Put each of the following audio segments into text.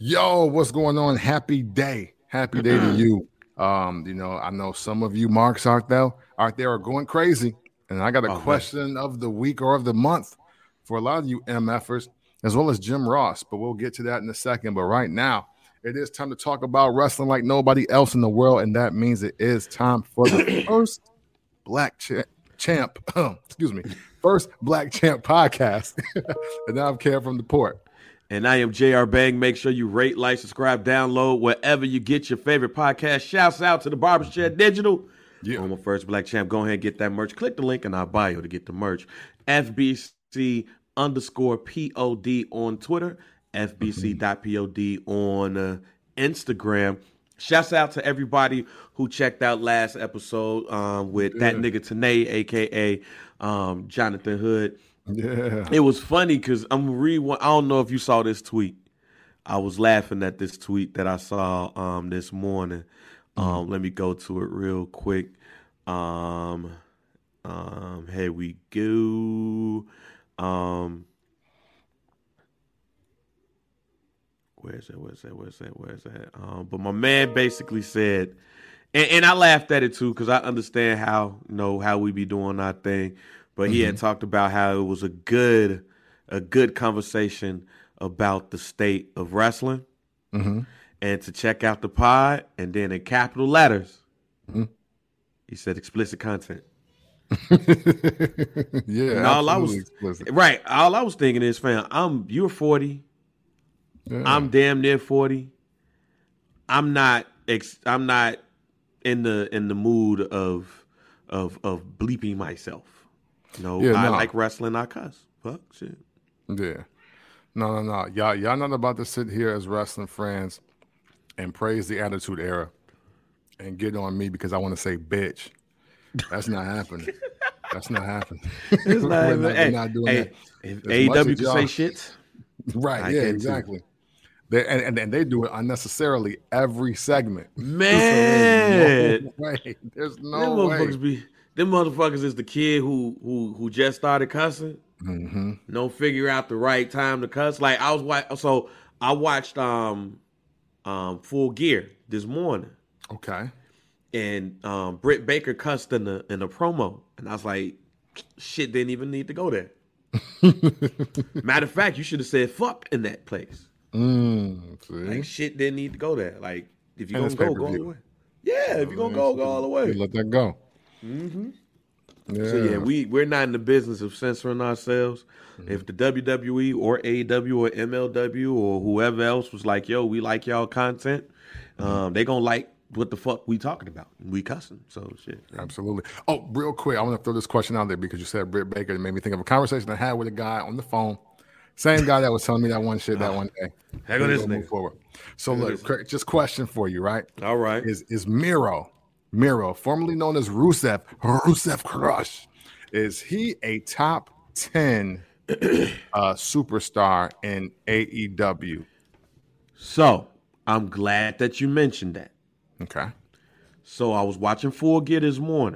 Yo, what's going on? Happy day. Happy day to you. I know some of you marks out there are going crazy. And I got a question of the week or of the month for a lot of you MFers, as well as Jim Ross. But we'll get to that in a second. But right now, it is time to talk about wrestling like nobody else in the world. And that means it is time for the first Black Champ, first Black Champ podcast. And now I'm Cam from the Port. And I am JR Bang. Make sure you rate, like, subscribe, download wherever you get your favorite podcast. Shouts out to the Barber's Chair Digital. Yeah. On my first Black Champ. Go ahead and get that merch. Click the link in our bio to get the merch. FBC_POD on Twitter. FBC.POD on Instagram. Shouts out to everybody who checked out last episode with that nigga Tanae, a.k.a. Jonathan Hood. Yeah, it was funny because I don't know if you saw this tweet. I was laughing at this tweet that I saw this morning. Let me go to it real quick. Here we go. Where's that? But my man basically said, and I laughed at it too because I understand how we be doing our thing. But he had talked about how it was a good conversation about the state of wrestling, and to check out the pod, and then in capital letters, he said explicit content. Yeah, and all I was thinking is, fam, you're 40, I'm damn near 40. I'm not in the mood of bleeping myself. I like wrestling. I cuss. Fuck shit. Yeah. No. Y'all not about to sit here as wrestling fans and praise the Attitude Era and get on me because I want to say bitch. That's not happening. It's not we're not doing that. If AEW can say shit. Right. Yeah, exactly. And they do it unnecessarily every segment. Man. There's no way. Them motherfuckers is the kid who just started cussing. Don't figure out the right time to cuss. Like I watched Full Gear this morning. Okay. And Britt Baker cussed in the promo, and I was like, shit didn't even need to go there. Matter of fact, you should have said fuck in that place. Like shit didn't need to go there. Like if you're gonna go all the way. Yeah, if you're gonna go all the way. Let that go. Yeah. So we're not in the business of censoring ourselves. If the WWE or AEW or MLW or whoever else was like, yo, we like y'all content, they gonna like what the fuck we talking about. We cussing. So shit. Absolutely. Oh, real quick, I want to throw this question out there because you said Britt Baker. It made me think of a conversation I had with a guy on the phone. Same guy that was telling me that one shit that one day. Heck of this move forward. So look, just question for you, right? All right. Is Miro, formerly known as Rusev Crush, is he a top 10 superstar in AEW? So I'm glad that you mentioned that. Okay. So I was watching Full Gear this morning.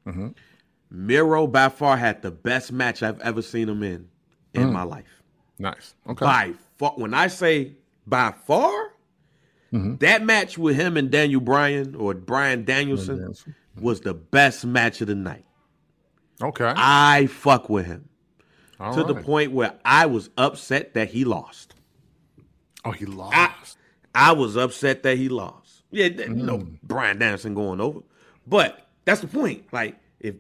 Miro by far had the best match I've ever seen him in my life. Nice. Okay. By far, when I say by far, that match with him and Daniel Bryan or Bryan Danielson was the best match of the night. Okay. I fuck with him to the point where I was upset that he lost. Oh, he lost. I was upset that he lost. Yeah, Bryan Danielson going over, but that's the point. Like if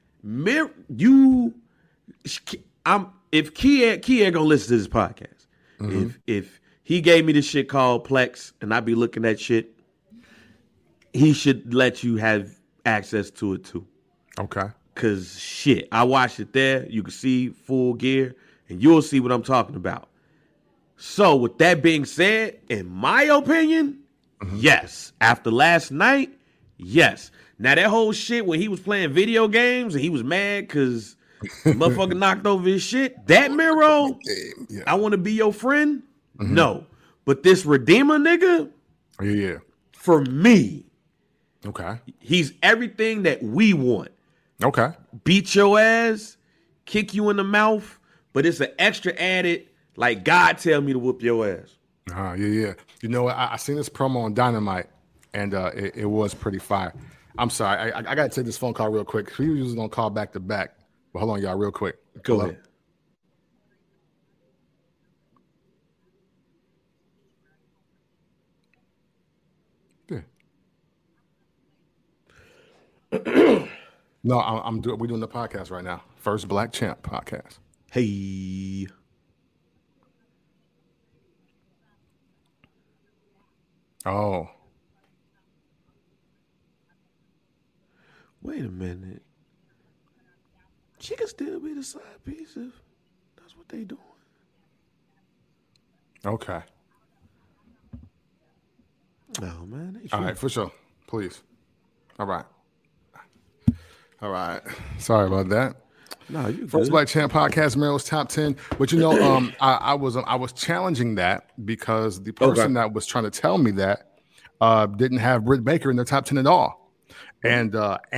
Kier gonna listen to this podcast, if he gave me this shit called Plex and I be looking at shit, he should let you have access to it too. Okay. Cause shit, I watched it there. You can see Full Gear, and you'll see what I'm talking about. So with that being said, in my opinion, yes. After last night, yes. Now that whole shit when he was playing video games and he was mad because the motherfucker knocked over his shit, that Miro, I want to be your friend. No. But this Redeemer nigga, for me, he's everything that we want. Okay. Beat your ass, kick you in the mouth, but it's an extra added, like God tell me to whoop your ass. Yeah. You know what? I seen this promo on Dynamite, and it was pretty fire. I'm sorry. I got to take this phone call real quick. We usually don't call back to back. But hold on, y'all, real quick. Go ahead. No, we're doing the podcast right now. First Black Champ podcast. Hey. Oh. Wait a minute. She can still be the side piece if that's what they doing. Okay. Oh, man. All right, for sure. Please. All right. Sorry about that. No, you First Black Champ podcast, Meryl's top 10. But you know, I was challenging that because the person that was trying to tell me that didn't have Britt Baker in their top 10 at all. And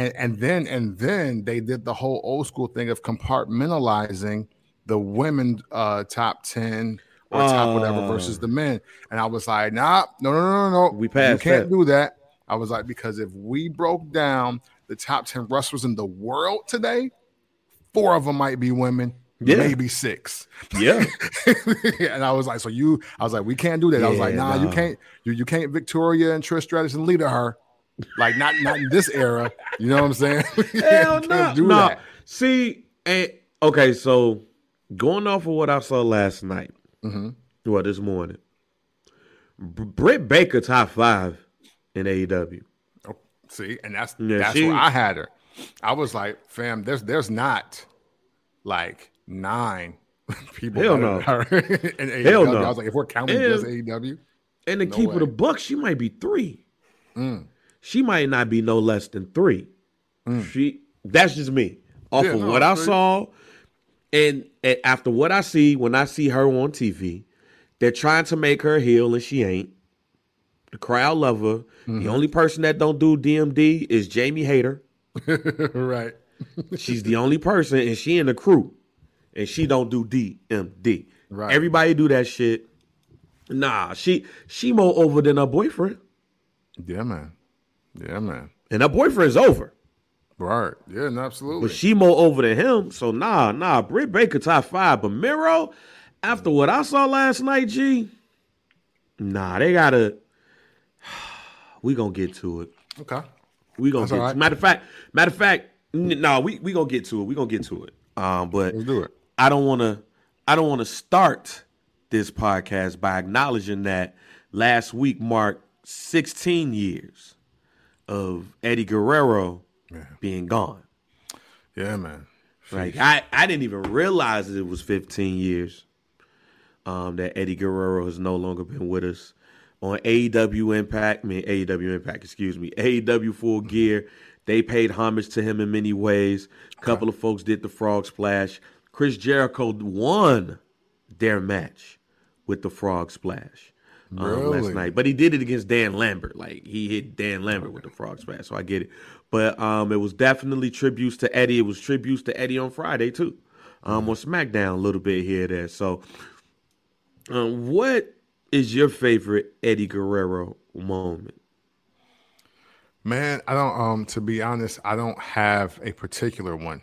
then they did the whole old school thing of compartmentalizing the women top 10 or top whatever versus the men. And I was like, no. We passed. You can't do that. I was like, because if we broke down the top 10 wrestlers in the world today, 4 of them might be women, maybe 6. Yeah. And I was like, we can't do that. I was like, nah, you can't Victoria and Trish Stratus and Lita her. Like not in this era. You know what I'm saying? Hell no. That. See, okay, so going off of what I saw last night, this morning, Britt Baker top 5 in AEW. Oh, see, and that's where I had her. I was like, fam, there's not like 9 people. Hell no. In AEW. Hell no. I was like, if we're counting just AEW, and to keep it a buck, she might be 3. She might not be no less than 3. That's just me. Off of what I saw, and after what I see, when I see her on TV, they're trying to make her heel, and she ain't. The crowd love her. The only person that don't do DMD is Jamie Hayter. Right. She's the only person, and she in the crew, and she don't do DMD. Right. Everybody do that shit. Nah, she more over than her boyfriend. Yeah, man. And her boyfriend's over. Right. Yeah, absolutely. But she more over than him. So nah. Britt Baker top 5. But Miro, after what I saw last night, G, they gotta. We gonna get to it. Okay. We gonna get to it. Matter of fact, no, we gonna get to it. We gonna get to it. But let's do it. I don't wanna start this podcast by acknowledging that last week marked 16 years of Eddie Guerrero being gone. Yeah, man. Like I didn't even realize that it was 15 years that Eddie Guerrero has no longer been with us. On AEW Full Gear, they paid homage to him in many ways. A couple of folks did the Frog Splash. Chris Jericho won their match with the Frog Splash last night. But he did it against Dan Lambert. Like, he hit Dan Lambert with the Frog Splash, so I get it. But it was definitely tributes to Eddie. It was tributes to Eddie on Friday, too. On SmackDown a little bit here and there. So what is your favorite Eddie Guerrero moment? Man, I don't. To be honest, I don't have a particular one.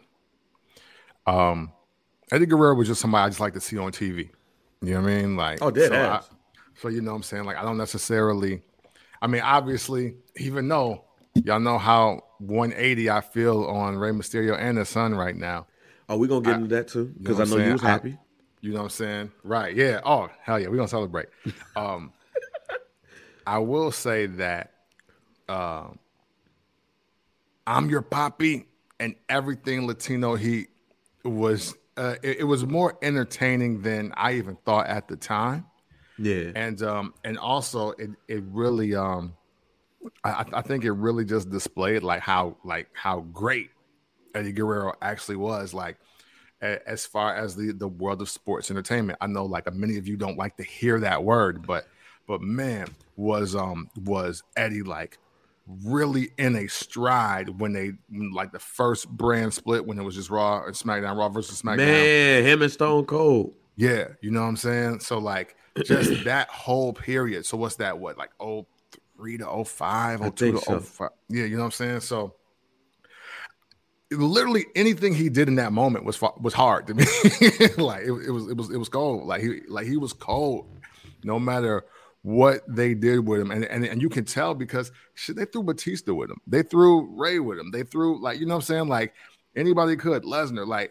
Eddie Guerrero was just somebody I just like to see on TV. You know what I mean? Like, so you know what I'm saying? Like, I don't necessarily. I mean, obviously, even though y'all know how 180 I feel on Rey Mysterio and his son right now. Oh, we're gonna get into that too, because I know you was happy. You know what I'm saying? Right. Yeah. Oh, hell yeah. We're going to celebrate. I will say that I'm Your Papi and everything Latino Heat was, it was more entertaining than I even thought at the time. Yeah. And also it really, I think it really just displayed how great Eddie Guerrero actually was. Like, as far as the world of sports entertainment, I know like many of you don't like to hear that word, but man, was Eddie like really in a stride when the first brand split, when it was just Raw versus SmackDown. Man, him and Stone Cold. Yeah, you know what I'm saying? So like just that whole period. So what's that? What, like 03 to 05, 02 to 05? Yeah, you know what I'm saying? So literally anything he did in that moment was hard to me. Like it was cold. Like he was cold, no matter what they did with him, and you can tell because shit, they threw Batista with him, they threw Ray with him, they threw, like, you know what I'm saying, like anybody could, Lesnar, like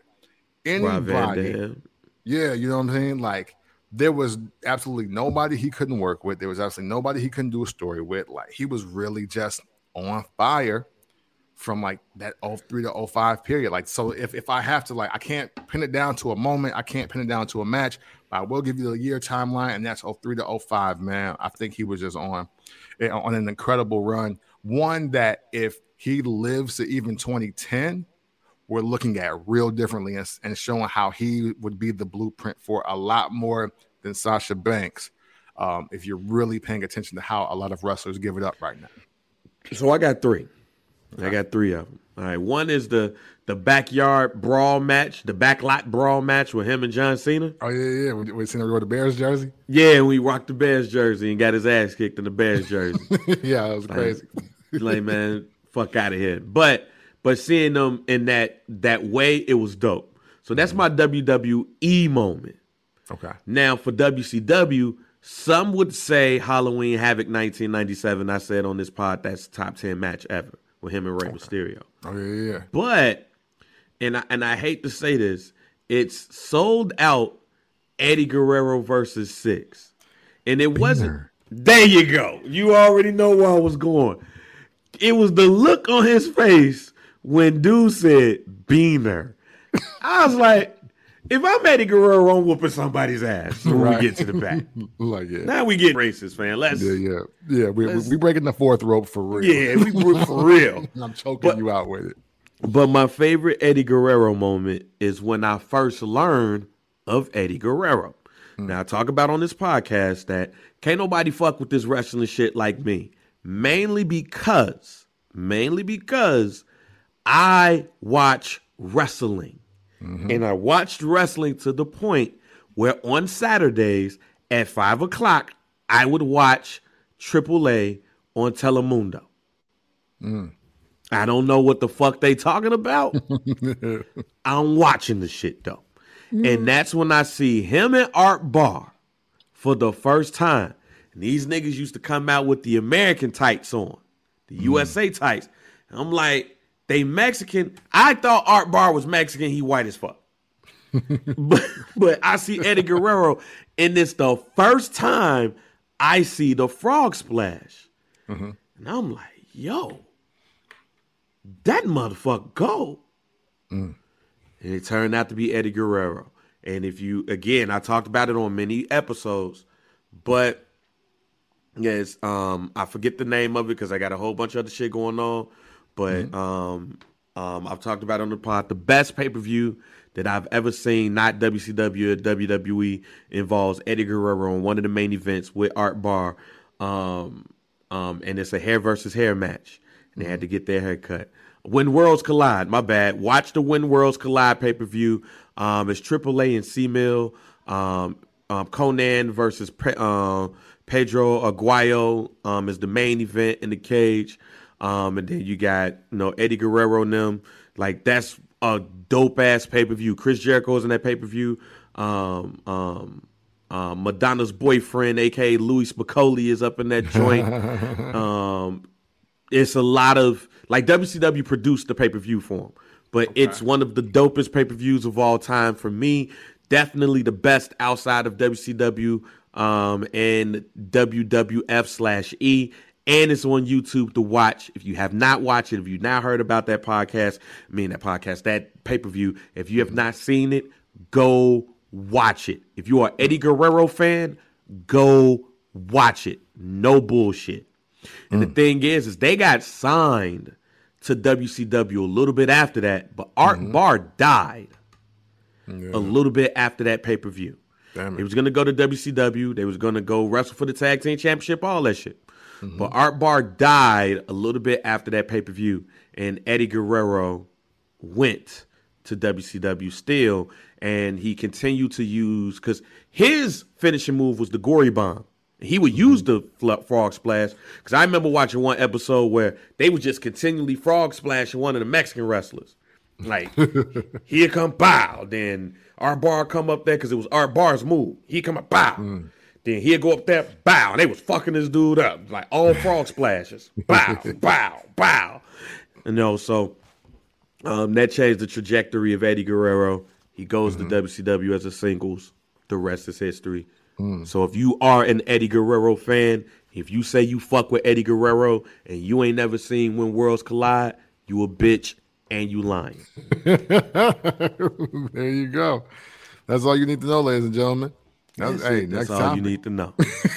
anybody. Yeah, you know what I'm saying? Like there was absolutely nobody he couldn't work with. There was absolutely nobody he couldn't do a story with. Like he was really just on fire from like that 03 to 05 period. Like, so if I have to, like, I can't pin it down to a moment, I can't pin it down to a match, but I will give you the year timeline, and that's 03 to 05, man. I think he was just on an incredible run. One that if he lives to even 2010, we're looking at real differently and showing how he would be the blueprint for a lot more than Sasha Banks, if you're really paying attention to how a lot of wrestlers give it up right now. So I got three. I got three of them. All right. One is the backyard brawl match, the backlot brawl match with him and John Cena. Oh, yeah. We Cena wore the Bears jersey? Yeah, we rocked the Bears jersey and got his ass kicked in the Bears jersey. Yeah, it was crazy. Like, man, fuck out of here. But seeing them in that way, it was dope. So that's my WWE moment. Okay. Now for WCW, some would say Halloween Havoc 1997. I said on this pod that's top 10 match ever with him and Rey Mysterio. Oh yeah. But and I hate to say this, it's sold out Eddie Guerrero versus Six, and it wasn't. There you go. You already know where I was going. It was the look on his face when dude said Beaner. I was like, if I'm Eddie Guerrero, I'm whooping somebody's ass when we get to the back. Like, yeah. Now we get racist, man. Yeah. We breaking the fourth rope for real. Yeah, we for real. I'm choking you out with it. But my favorite Eddie Guerrero moment is when I first learned of Eddie Guerrero. Now I talk about on this podcast that can't nobody fuck with this wrestling shit like me. Mainly because I watch wrestling. Mm-hmm. And I watched wrestling to the point where on Saturdays at 5 o'clock, I would watch AAA on Telemundo. I don't know what the fuck they talking about. I'm watching the shit though. And that's when I see him and Art Barr for the first time. And these niggas used to come out with the American tights on, the USA tights. And I'm like, they Mexican. I thought Art Barr was Mexican. He white as fuck. but I see Eddie Guerrero, and it's the first time I see the frog splash. And I'm like, yo, that motherfucker go. And it turned out to be Eddie Guerrero. And if you, again, I talked about it on many episodes, but yes, I forget the name of it because I got a whole bunch of other shit going on. But I've talked about it on the pod. The best pay-per-view that I've ever seen, not WCW or WWE, involves Eddie Guerrero in one of the main events with Art Barr. And it's a hair versus hair match. And they had to get their hair cut. When Worlds Collide, my bad. Watch the When Worlds Collide pay-per-view. It's AAA and C-Mill. Conan versus Pedro Aguayo is the main event in the cage. And then you got, Eddie Guerrero and them. Like, that's a dope-ass pay-per-view. Chris Jericho's in that pay-per-view. Madonna's boyfriend, a.k.a. Louis Spicoli, is up in that joint. It's a lot of, like, WCW produced the pay-per-view for him. But it's one of the dopest pay-per-views of all time for me. Definitely the best outside of WCW and WWF/E. And it's on YouTube to watch. If you have not watched it, if you've not heard about that that pay-per-view, if you have not seen it, go watch it. If you are an Eddie Guerrero fan, go watch it. No bullshit. And the thing is they got signed to WCW a little bit after that, but Art Barr died a little bit after that pay-per-view. He was going to go to WCW. They was going to go wrestle for the Tag Team Championship, all that shit. But Art Barr died a little bit after that pay-per-view, and Eddie Guerrero went to WCW still. and he continued to use, because his finishing move was the gory bomb. He would use the frog splash, because I remember watching one episode where they would just continually frog splash one of the Mexican wrestlers. Like, here come bow. Then Art Barr come up there because it was Art Barr's move. He come up, bow. Then he'd go up there, bow. And they was fucking this dude up. Like, all frog splashes. Bow, bow, bow. So that changed the trajectory of Eddie Guerrero. He goes to WCW as a singles. The rest is history. So if you are an Eddie Guerrero fan, if you say you fuck with Eddie Guerrero and you ain't never seen When Worlds Collide, you a bitch and you lying. There you go. That's all you need to know, ladies and gentlemen. That's all you need to know.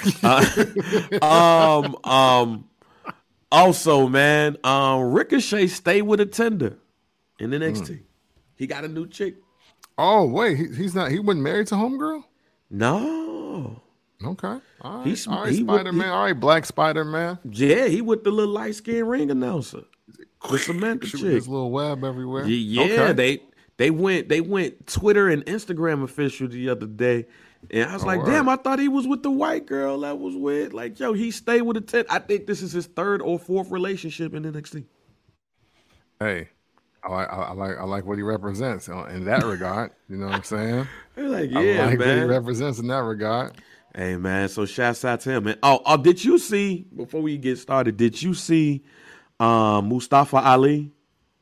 Also, man, Ricochet stayed with a tender in NXT. He got a new chick. Oh, wait, he's not. He wasn't married to homegirl? No. Okay. All right, Spider-Man. All right, Black Spider-Man. Yeah, he with the little light-skinned ring announcer. The Samantha chick. His little web everywhere. Yeah, okay. They went Twitter and Instagram official the other day. And I was like, damn, I thought he was with the white girl that was with. Like, yo, he stayed with a 10. I think this is his third or fourth relationship in NXT. Hey, I like what he represents in that regard. You know what I'm saying? Like, yeah, I like man. what he represents in that regard. Hey, man, so shouts out to him, man. Oh, did you see, before we get started, did you see Mustafa Ali?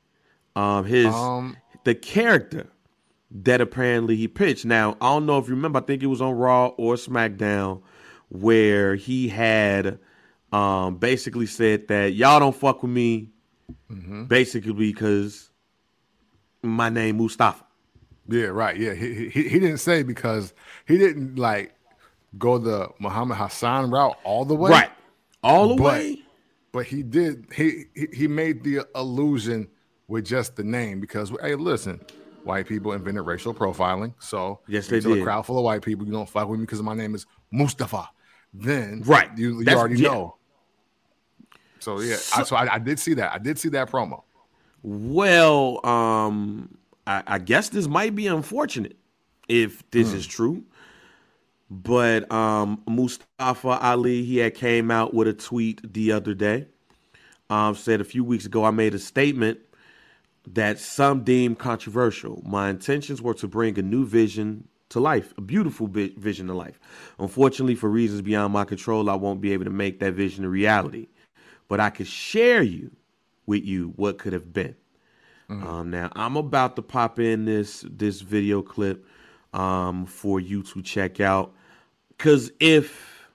The character that apparently he pitched. Now, I don't know if you remember, I think it was on Raw or SmackDown, where he had basically said that y'all don't fuck with me, basically because my name Mustafa. Yeah, right. Yeah, he didn't say, because he didn't like go the Muhammad Hassan route all the way. Right. All the way. But he did. He made the illusion with just the name, because, hey, listen, white people invented racial profiling. So yes, they did. A crowd full of white people, you don't fuck with me because my name is Mustafa. Then you already know. So yeah, I did see that. I did see that promo. Well, I guess this might be unfortunate if this is true. But Mustafa Ali, he had came out with a tweet the other day. Said a few weeks ago, I made a statement that some deemed controversial. My intentions were to bring a new vision to life, a beautiful vision to life. Unfortunately, for reasons beyond my control, I won't be able to make that vision a reality. But I could share with you what could have been. Now, I'm about to pop in this video clip for you to check out. Because if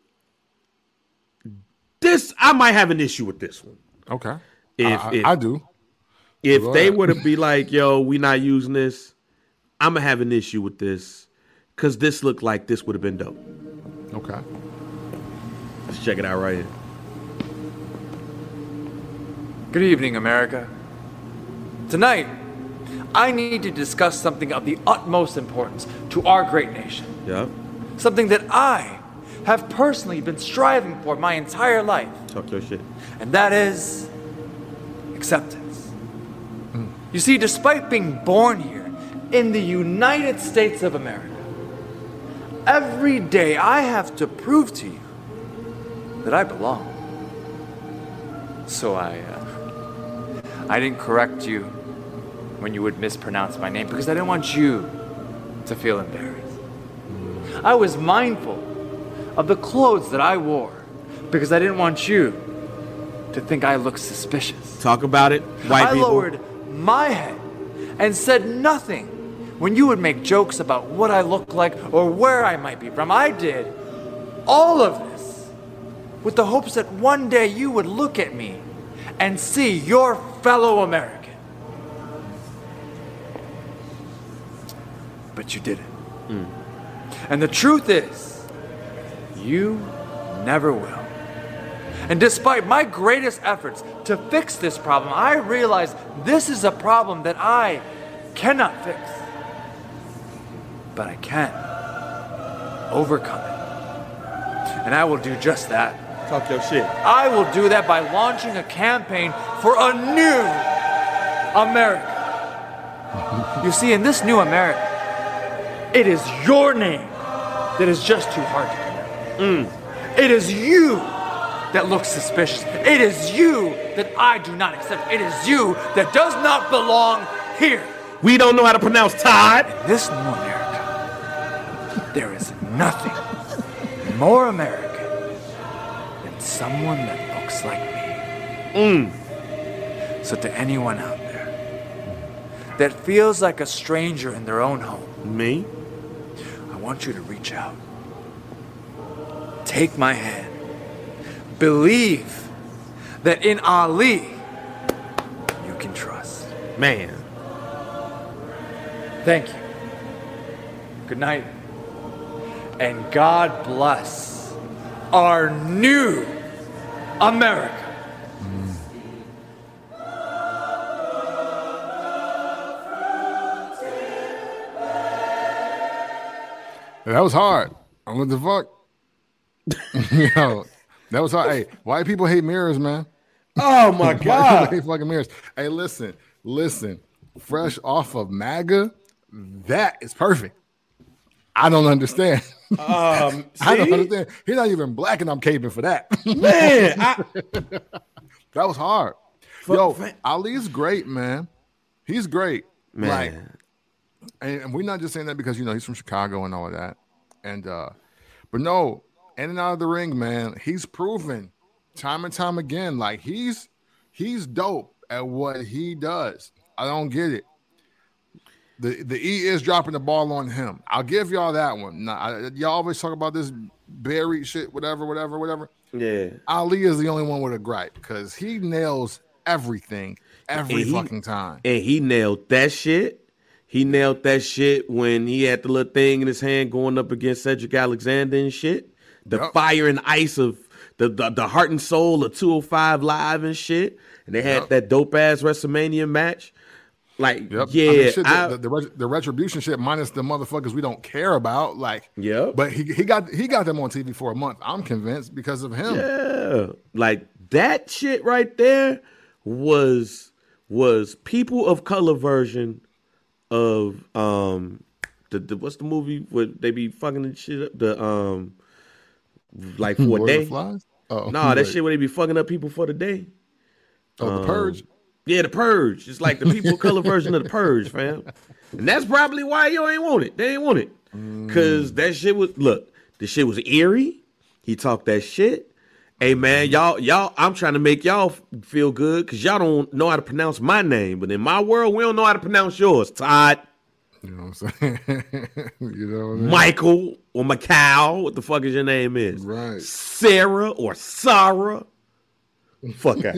this, I might have an issue with this one. Okay. If I do. If they were to be like, yo, we not using this, I'm going to have an issue with this, because this looked like this would have been dope. Okay. Let's check it out right here. Good evening, America. Tonight, I need to discuss something of the utmost importance to our great nation. Yeah. Something that I have personally been striving for my entire life. Talk your shit. And that is acceptance. You see, despite being born here in the United States of America, every day I have to prove to you that I belong. So I didn't correct you when you would mispronounce my name, because I didn't want you to feel embarrassed. I was mindful of the clothes that I wore, because I didn't want you to think I looked suspicious. Talk about it, white people. I lowered my head and said nothing when you would make jokes about what I look like or where I might be from. I did all of this with the hopes that one day you would look at me and see your fellow American. But you didn't. And the truth is, you never will. And despite my greatest efforts to fix this problem, I realize this is a problem that I cannot fix. But I can overcome it. And I will do just that. Talk your shit. I will do that by launching a campaign for a new America. You see, in this new America, It is your name that is just too hard to pronounce. It is you that looks suspicious. It is you that I do not accept. It is you that does not belong here. We don't know how to pronounce Todd. In this new America, there is nothing more American than someone that looks like me. So to anyone out there that feels like a stranger in their own home, Me? I want you to reach out. Take my hand. Believe that in Ali, you can trust. Man. Thank you. Good night. And God bless our new America. That was hard. What the fuck? Yo, that was hard. Hey, white people hate mirrors, man. Oh my White God. people hate fucking mirrors. Hey, listen. Fresh off of MAGA, that is perfect. I don't understand. I don't understand. He's not even black, and I'm caping for that. Man, That was hard. Yo, Ali's great, man. He's great. man. Like, and we're not just saying that because he's from Chicago and all of that. And but no, in and out of the ring, man, he's proven time and time again, like he's dope at what he does. I don't get it. The E is dropping the ball on him. I'll give y'all that one. Now, y'all always talk about this buried shit, whatever. Yeah. Ali is the only one with a gripe because he nails everything every fucking time. And he nailed that shit. He nailed that shit when he had the little thing in his hand going up against Cedric Alexander and shit. The fire and ice of the heart and soul of 205 Live and shit. And they had that dope ass WrestleMania match. Like, yeah, I mean, the retribution shit minus the motherfuckers we don't care about. Like, but he got them on TV for a month. I'm convinced because of him. Yeah, like that shit right there was people of color version of the what's the movie where they be fucking the shit up the like for a day. That shit where they be fucking up people for the day. The Purge. Yeah, the Purge. It's like the people of color version of the Purge, fam. And that's probably why you ain't want it. They ain't want it. Cause that shit was the shit was eerie. He talked that shit. Hey man, y'all, I'm trying to make y'all feel good because y'all don't know how to pronounce my name. But in my world, we don't know how to pronounce yours, Todd. You know what I'm saying? You know what I mean? Michael or Macau, what the fuck is your name is? Right. Sarah or Sarah. Fuck that.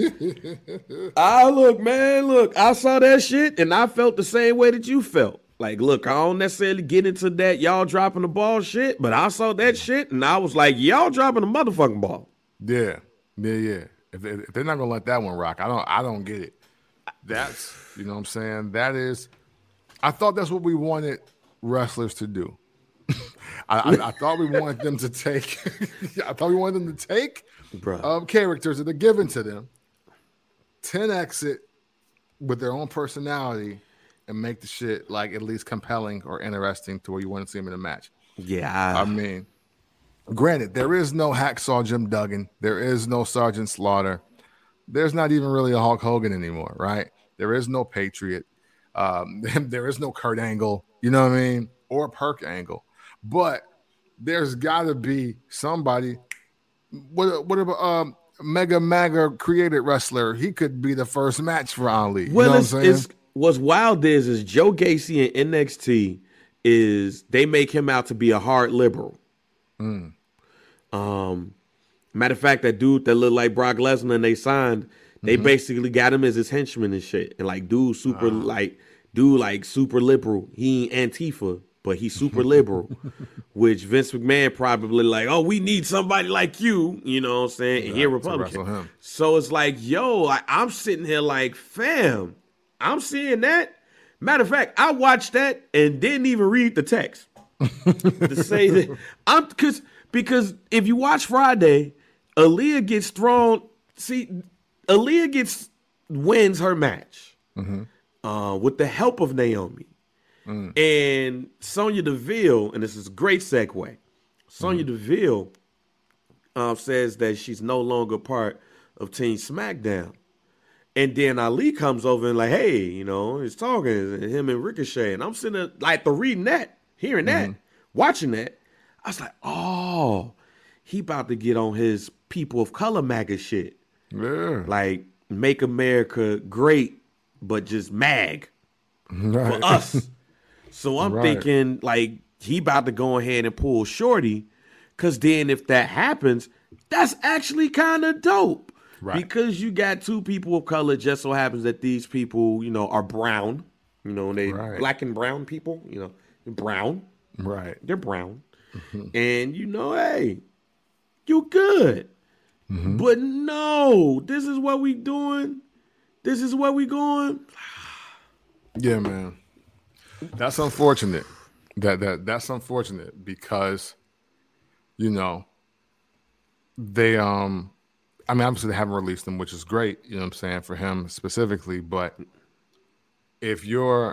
Look, I saw that shit and I felt the same way that you felt. Like, look, I don't necessarily get into that y'all dropping the ball shit, but I saw that shit and I was like, y'all dropping the motherfucking ball. Yeah. If they're not gonna let that one rock, I don't get it. That's you know what I'm saying. That is, I thought that's what we wanted wrestlers to do. I thought we wanted them to take. I thought we wanted them to take characters that are given to them, 10x it with their own personality, and make the shit like at least compelling or interesting to where you want to see them in a match. Yeah, I mean, granted, there is no Hacksaw Jim Duggan, there is no Sergeant Slaughter, there's not even really a Hulk Hogan anymore, right? There is no Patriot, there is no Kurt Angle, you know what I mean, or Perk Angle. But there's got to be somebody. What about Mega Maga created wrestler? He could be the first match for Ali. You know what I'm saying? What's wild is Joe Gacy in NXT is they make him out to be a hard liberal. Matter of fact, that dude that looked like Brock Lesnar and they signed, they basically got him as his henchman and shit. And like dude super liberal. He ain't Antifa, but he's super liberal, which Vince McMahon probably like, oh, we need somebody like you, you know what I'm saying? And here Republican. So it's like, yo, I'm sitting here like, fam, I'm seeing that. Matter of fact, I watched that and didn't even read the text to say that because if you watch Friday, Aaliyah gets thrown. See, Aaliyah wins her match with the help of Naomi. And Sonya Deville, and this is a great segue. Sonya Deville says that she's no longer part of Team SmackDown. And then Ali comes over and like, hey, you know, he's talking, him and Ricochet. And I'm sitting there like reading that, hearing that, watching that. I was like, oh, he about to get on his People of Color MAGA shit. Yeah. Like, make America great, but just MAG for us. So I'm thinking, like, he about to go ahead and pull Shorty, because then if that happens, that's actually kind of dope. Right. Because you got two people of color, just so happens that these people, you know, are brown. You know, they black and brown people, you know, brown. Right. They're brown. And, you know, hey, you good. But no, this is what we doing. This is where we going. Yeah, man. That's unfortunate. That's unfortunate because, you know, they I mean, obviously they haven't released them, which is great, you know what I'm saying, for him specifically. But if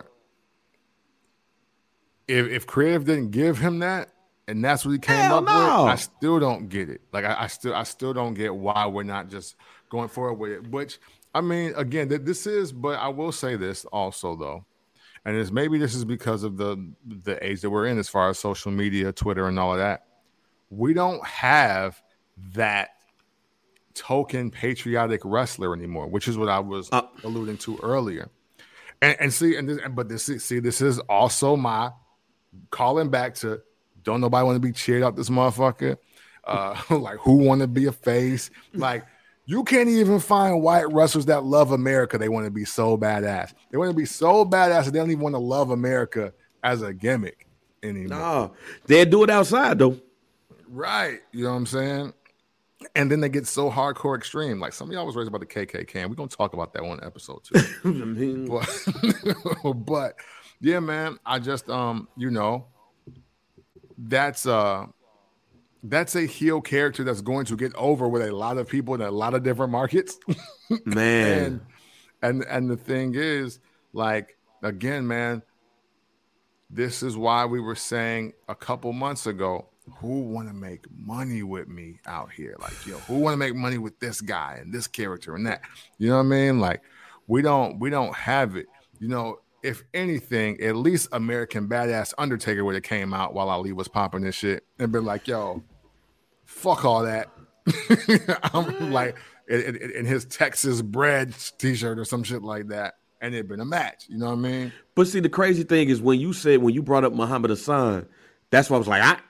if creative didn't give him that, and that's what he came up with, I still don't get it. Like I still don't get why we're not just going forward with it. Which, I mean, again, this is, but I will say this also though, and maybe this is because of the age that we're in as far as social media, Twitter, and all of that. We don't have that token patriotic wrestler anymore, which is what I was alluding to earlier. This is also my calling back to don't nobody want to be cheered out this motherfucker. Like who want to be a face? Like you can't even find white wrestlers that love America. They want to be so badass. They want to be so badass that they don't even want to love America as a gimmick anymore. No, they do it outside though. Right. You know what I'm saying? And then they get so hardcore extreme. Like some of y'all was raised about the KKK, and we're going to talk about that one episode too. But yeah, man, I just, you know, that's a heel character that's going to get over with a lot of people in a lot of different markets. Man. and the thing is, like, again, man, this is why we were saying a couple months ago, who want to make money with me out here? Like, yo, who want to make money with this guy and this character and that? You know what I mean? Like, we don't have it. You know, if anything, at least American Badass Undertaker would have came out while Ali was popping this shit and been like, yo, fuck all that. I'm like in his Texas bread t-shirt or some shit like that. And it'd been a match. You know what I mean? But see, the crazy thing is when you brought up Muhammad Hassan, that's why I was like,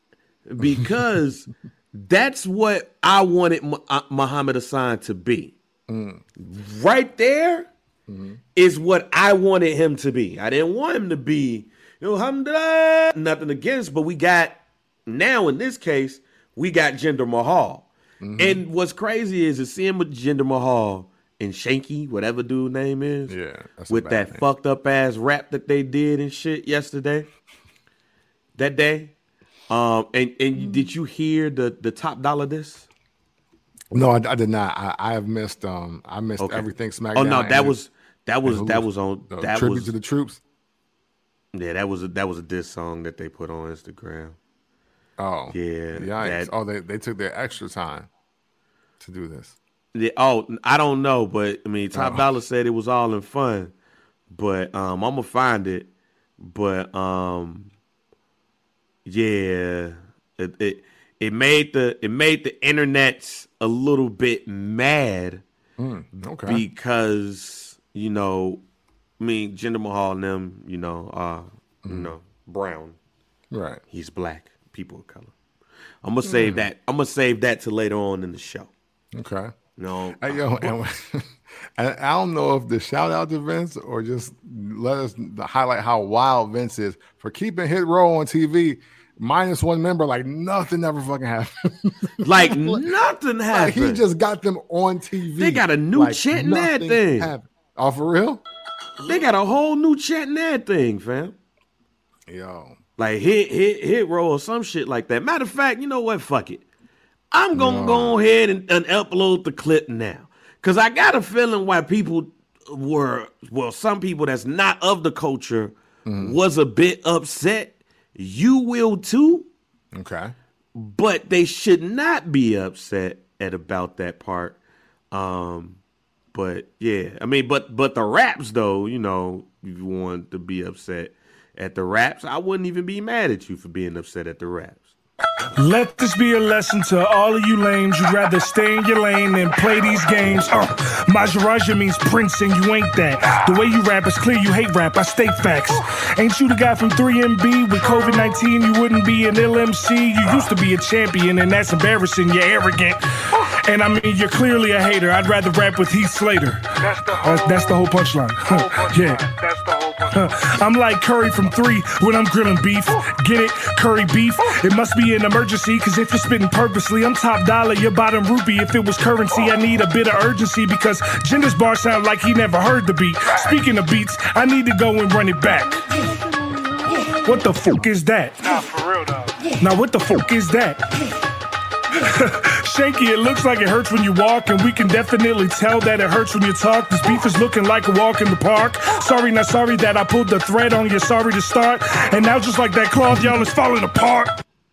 because that's what I wanted Muhammad Hassan to be. Right there is what I wanted him to be. I didn't want him to be, alhamdulillah, nothing against, but we got, now in this case, we got Jinder Mahal. And what's crazy is to see him with Jinder Mahal and Shanky, whatever dude name is, with that name. Fucked up ass rap that they did and shit yesterday, that day. And did you hear the Top Dollar disc? No, I did not. I have missed. I missed everything SmackDown. Oh no, that was on that tribute was to the troops. Yeah, that was a diss song that they put on Instagram. Oh yeah. They took their extra time to do this. Yeah, I don't know, but I mean, Top Dollar said it was all in fun, but I'm gonna find it. But yeah, it made the internets a little bit mad because Jinder Mahal and them, brown, right? He's black, people of color. I'm gonna save that. I'm gonna save that to later on in the show. Okay. No, I don't know if the shout out to Vince or just let us highlight how wild Vince is for keeping Hit Row on TV minus one member. Like nothing ever fucking happened. Like nothing happened. Like he just got them on TV. They got a new chant and ad thing. Happened. Oh, for real? They got a whole new chant and ad thing, fam. Yo. Like hit row or some shit like that. Matter of fact, you know what? Fuck it. I'm going to go ahead and upload the clip now. Because I got a feeling why people some people that's not of the culture was a bit upset, you will too. Okay. But they should not be upset about that part. But yeah, I mean, but the raps though, you know, if you want to be upset at the raps, I wouldn't even be mad at you for being upset at the raps. Let this be a lesson to all of you lames. You'd rather stay in your lane than play these games. Majaraja means prince and you ain't that. The way you rap is clear, you hate rap, I state facts. Ain't you the guy from 3MB? With COVID-19, you wouldn't be an ill MC. You used to be a champion and that's embarrassing, you're arrogant. And I mean, you're clearly a hater. I'd rather rap with Heath Slater. That's the whole punchline. Yeah. That's the whole punchline. I'm like Curry from 3 when I'm grilling beef. Get it? Curry beef. It must be an emergency, cause if you're spitting purposely, I'm top dollar, you're bottom rupee. If it was currency, I need a bit of urgency, because Jinder's bar sound like he never heard the beat. Speaking of beats, I need to go and run it back. What the fuck is that? Nah, for real though. Now what the fuck is that? Shanky, it looks like it hurts when you walk, and we can definitely tell that it hurts when you talk. This beef is looking like a walk in the park. Sorry, not sorry that I pulled the thread on you, sorry to start. And now just like that cloth, y'all is falling apart.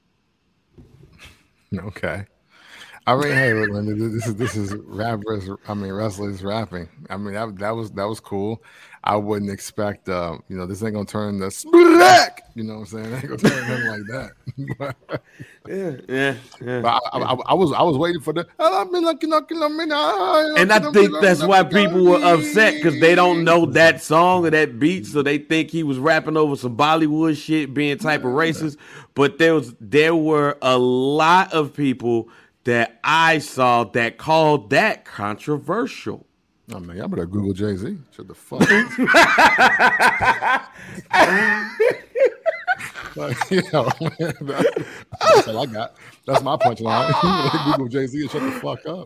Okay. I mean, hey, this is rappers. I mean, wrestlers rapping. I mean, that was cool. I wouldn't expect, this ain't gonna turn the black. You know what I'm saying? It ain't gonna turn nothing like that. Yeah. But I was waiting for the. And I think that's why people were upset, because they don't know that song or that beat, so they think he was rapping over some Bollywood shit, being type of racist. But there were a lot of people that I saw that called that controversial. Oh man, y'all better Google Jay-Z. Shut the fuck up. That's all I got. That's my punchline. Google Jay-Z and shut the fuck up.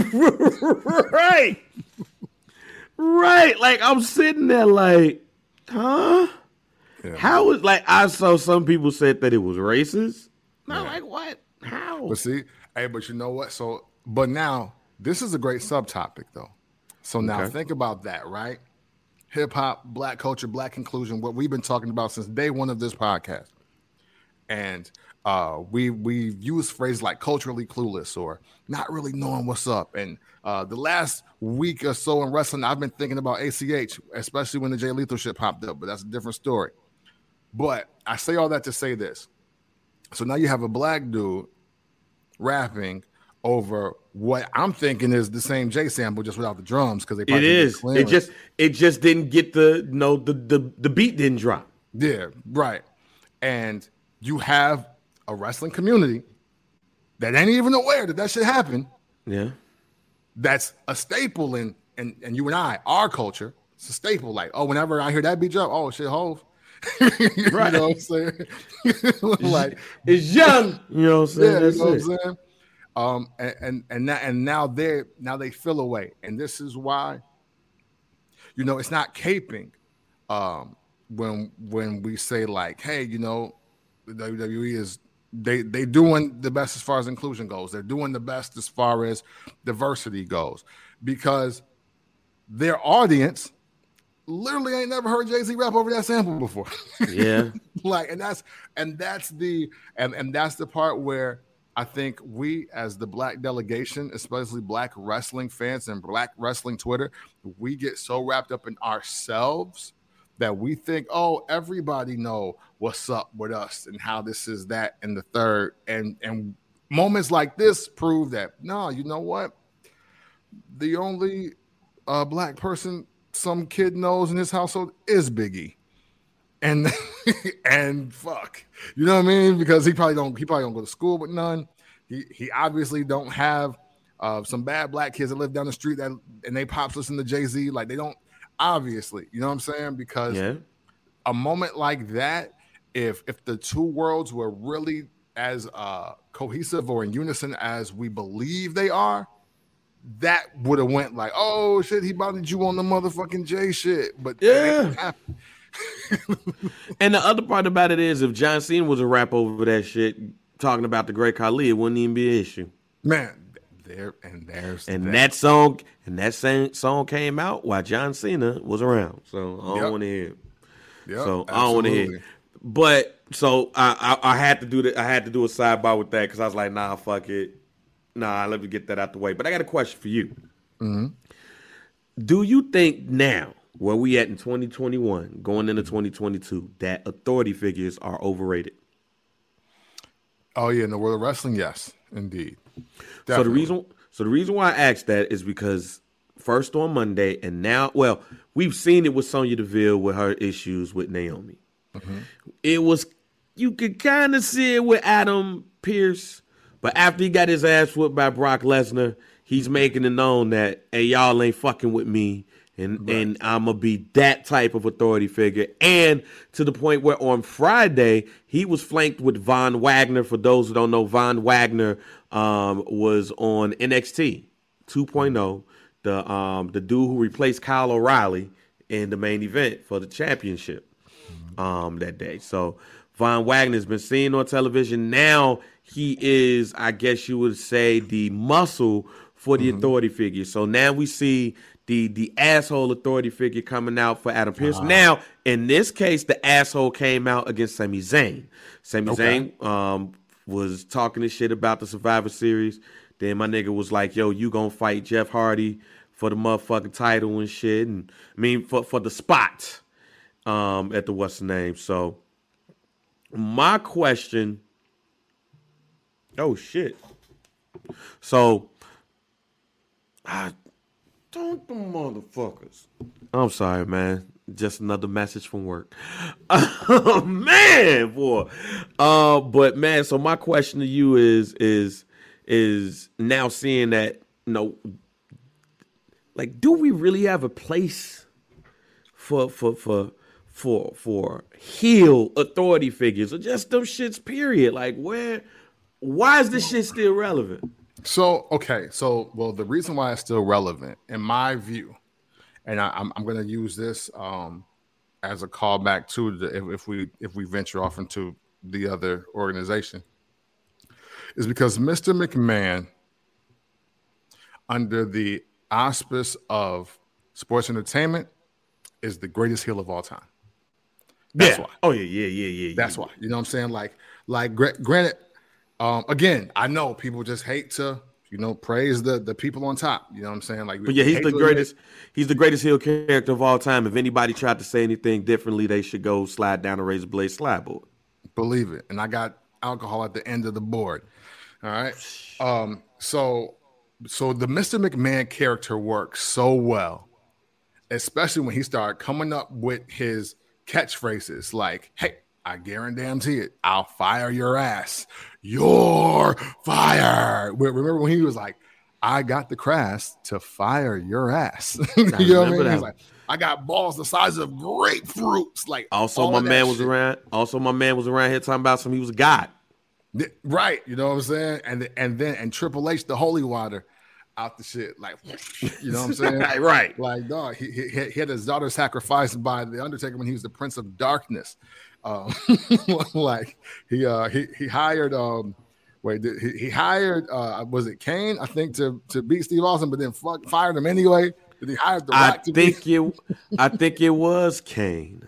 Right. Like, I'm sitting there like, huh? Yeah. How is, like, I saw some people said that it was racist. No, like, what? How? But see, but you know what? But now, this is a great subtopic, though. So now think about that, right? Hip hop, black culture, black inclusion, what we've been talking about since day one of this podcast. And we use phrases like culturally clueless or not really knowing what's up. And the last week or so in wrestling, I've been thinking about ACH, especially when the Jay Lethal shit popped up, but that's a different story. But I say all that to say this. So now you have a black dude rapping over what I'm thinking is the same Jay sample, just without the drums, because it is. It just didn't get the beat didn't drop. Yeah, right. And you have a wrestling community that ain't even aware that shit happened. Yeah, that's a staple in you and I, our culture. It's a staple. Like, oh, whenever I hear that beat drop, oh shit, Hov. You right. know what I'm saying? Like, it's young. You know what I'm saying? Yeah, you know what I'm saying? And now they feel away, and this is why, it's not caping. When we say like, hey, the WWE is they doing the best as far as inclusion goes. They're doing the best as far as diversity goes, because their audience literally ain't never heard Jay-Z rap over that sample before. Yeah, and that's the part where I think we, as the black delegation, especially black wrestling fans and black wrestling Twitter, we get so wrapped up in ourselves that we think, oh, everybody know what's up with us and how this is that and the third. And moments like this prove that, no, you know what? The only black person some kid knows in his household is Biggie. And and fuck, you know what I mean? Because he probably don't go to school with none. He obviously don't have some bad black kids that live down the street and they pops listen to Jay-Z. Like, they don't, obviously, you know what I'm saying? Because a moment like that, if the two worlds were really as cohesive or in unison as we believe they are, that would have went like, oh shit, he bothered you on the motherfucking Jay shit. But yeah. And the other part about it is, if John Cena was a rap over that shit, talking about the Great Khali, it wouldn't even be an issue. Man, that song came out while John Cena was around. So I don't want to hear it. Yep, so I don't want to hear. But so I had to do that. I had to do a sidebar with that because I was like, nah, fuck it. Nah, let me get that out the way. But I got a question for you. Mm-hmm. Do you think now, where we at in 2021, going into 2022, that authority figures are overrated? Oh yeah, in the world of wrestling, yes, indeed. Definitely. So the reason why I asked that is because first on Monday, and now, well, we've seen it with Sonya Deville with her issues with Naomi. Mm-hmm. It was, you could kind of see it with Adam Pearce, but after he got his ass whooped by Brock Lesnar, he's making it known that, hey, y'all ain't fucking with me, and I'm going to be that type of authority figure. And to the point where on Friday, he was flanked with Von Wagner. For those who don't know, Von Wagner was on NXT 2.0, the dude who replaced Kyle O'Reilly in the main event for the championship that day. So Von Wagner's been seen on television. Now he is, I guess you would say, the muscle for the authority figure. So now we see the asshole authority figure coming out for Adam Pearce. Now, in this case, the asshole came out against Sami Zayn. Sami Zayn was talking this shit about the Survivor Series. Then my nigga was like, yo, you gonna fight Jeff Hardy for the motherfucking title and shit. And I mean, for the spot at the what's the name. So my question, oh shit. So I don't the motherfuckers. I'm sorry, man. Just another message from work. Oh, man, boy. But man, so my question to you is now seeing that, you know, like, do we really have a place for heel authority figures or just them shits, period? Like, why is this shit still relevant? So, okay. So, well, the reason why it's still relevant, in my view, and I'm going to use this as a callback to if we venture off into the other organization, is because Mr. McMahon, under the auspice of sports entertainment, is the greatest heel of all time. That's why. Oh yeah. That's why. You know what I'm saying? Like granted. Again, I know people just hate to, praise the people on top. You know what I'm saying? Like, but yeah, he's the greatest. He's the greatest heel character of all time. If anybody tried to say anything differently, they should go slide down a razor blade slide board. Believe it. And I got alcohol at the end of the board. All right. So the Mr. McMahon character works so well, especially when he started coming up with his catchphrases like, "Hey, I guarantee it. I'll fire your ass. You're fired." Remember when he was like, "I got the crass to fire your ass." You know what I mean? He's like, "I got balls the size of grapefruits." Like, also, my man was around. Also, my man was around here talking about he was a god. Right. You know what I'm saying? And Triple H, the holy water, out the shit. Like, you know what I'm saying? Right. Like, dog, he had his daughter sacrificed by the Undertaker when he was the Prince of Darkness. Like he hired he hired was it Kane, I think, to beat Steve Austin, but then fired him anyway. Did he hire the Rock I think it was Kane.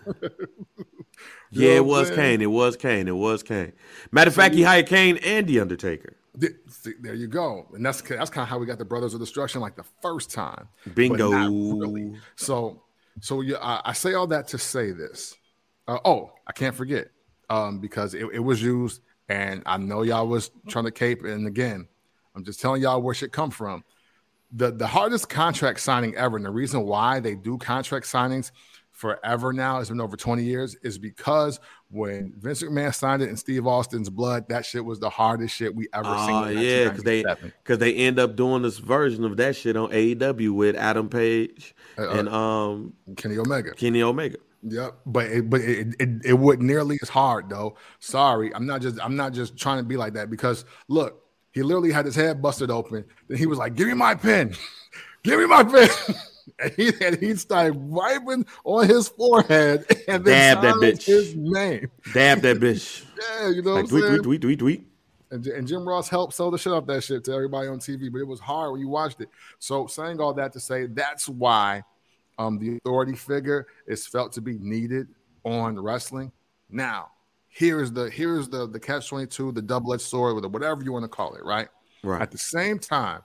Yeah, it was Kane. It was Kane. Matter of fact, he hired Kane and the Undertaker. There you go. And that's kind of how we got the Brothers of Destruction, like the first time. Bingo. Really. So yeah, I say all that to say this. I can't forget, because it was used, and I know y'all was trying to cape. And again, I'm just telling y'all where shit come from. The hardest contract signing ever, and the reason why they do contract signings forever now, it's been over 20 years, is because when Vince McMahon signed it in Steve Austin's blood, that shit was the hardest shit we ever seen. Yeah, because they end up doing this version of that shit on AEW with Adam Page and Kenny Omega. Yep, but it wasn't nearly as hard though. Sorry, I'm not just trying to be like that, because look, he literally had his head busted open. Then he was like, "Give me my pen, give me my pen," and he started wiping on his forehead and then dab that bitch. His name. Dab that bitch. Yeah, you know like, what I'm saying? Tweet. And Jim Ross helped sell the shit off that shit to everybody on TV, but it was hard when you watched it. So saying all that to say, that's why the authority figure is felt to be needed on wrestling. Now, here's the catch-22, the double-edged sword, or whatever you want to call it, right? Right. At the same time,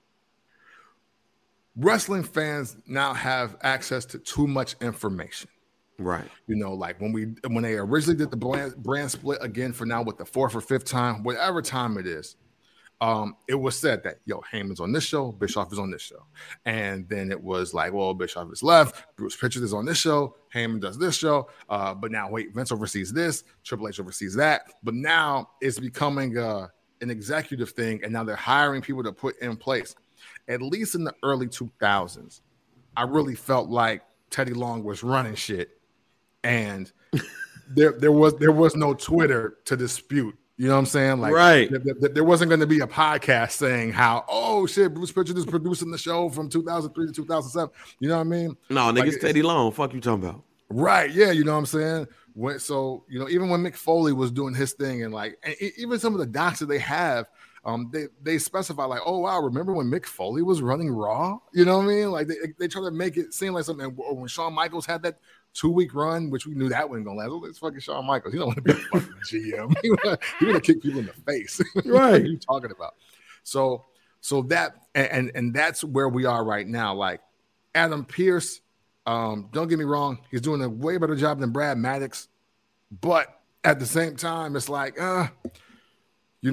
wrestling fans now have access to too much information. Right. You know, like when they originally did the brand split again for now with the 4th or 5th time, whatever time it is, it was said that, Heyman's on this show, Bischoff is on this show. And then it was like, well, Bischoff is left, Bruce Pritchard is on this show, Heyman does this show. But now, wait, Vince oversees this, Triple H oversees that. But now it's becoming an executive thing, and now they're hiring people to put in place. At least in the early 2000s, I really felt like Teddy Long was running shit. And there was no Twitter to dispute. You know what I'm saying? Like, right. There wasn't going to be a podcast saying how, oh shit, Bruce Pritchard is producing the show from 2003 to 2007. You know what I mean? No, niggas, Teddy Long. Fuck you talking about? Right. Yeah. You know what I'm saying? Even when Mick Foley was doing his thing, and even some of the docs that they have, they specify like, oh wow, remember when Mick Foley was running Raw? You know what I mean? Like they try to make it seem like something. Or when Shawn Michaels had that 2-week run, which we knew that wasn't gonna last. Oh, it's fucking Shawn Michaels. He don't want to be a fucking GM. He want to kick people in the face. Right. What are you talking about? So that and that's where we are right now. Like Adam Pearce, don't get me wrong, he's doing a way better job than Brad Maddox, but at the same time, it's like, we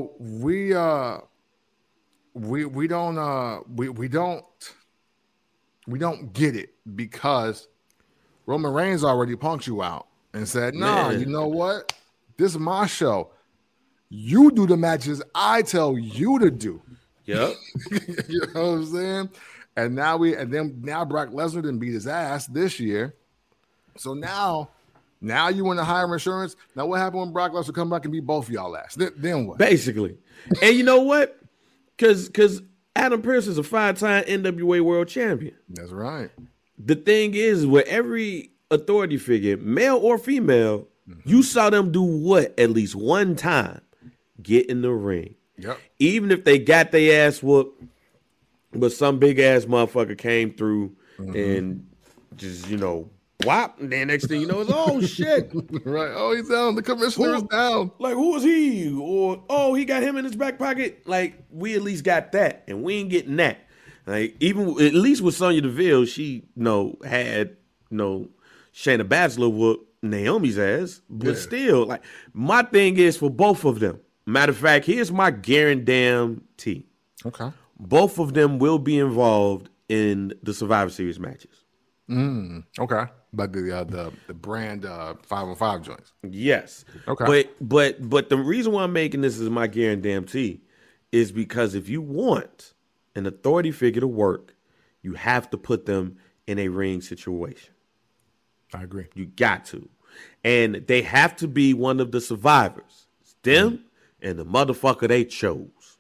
don't get it, because Roman Reigns already punked you out and said, no, you know what? This is my show. You do the matches I tell you to do. Yep. You know what I'm saying? And now Brock Lesnar didn't beat his ass this year. So now you want to hire insurance. Now what happened when Brock Lesnar come back and beat both of y'all ass? Then what? Basically. And you know what? Because Adam Pearce is a 5-time NWA World Champion. That's right. The thing is, with every authority figure, male or female, you saw them do what at least one time? Get in the ring. Yep. Even if they got their ass whooped, but some big ass motherfucker came through and just, whop. And then next thing you know is, oh shit. Right. Oh, he's down. The commissioner is down. Like, who is he? Or, oh, he got him in his back pocket. Like, we at least got that. And we ain't getting that. Like, even at least with Sonya Deville, she had Shayna Baszler whoop Naomi's ass. But still, like, my thing is for both of them. Matter of fact, here's my guarantee. Okay. Both of them will be involved in the Survivor Series matches. Okay. But the brand 5-on-5 joints. Yes. Okay. But the reason why I'm making this is my guarantee is because if you want an authority figure to work, you have to put them in a ring situation. I agree. You got to. And they have to be one of the survivors. It's them and the motherfucker they chose.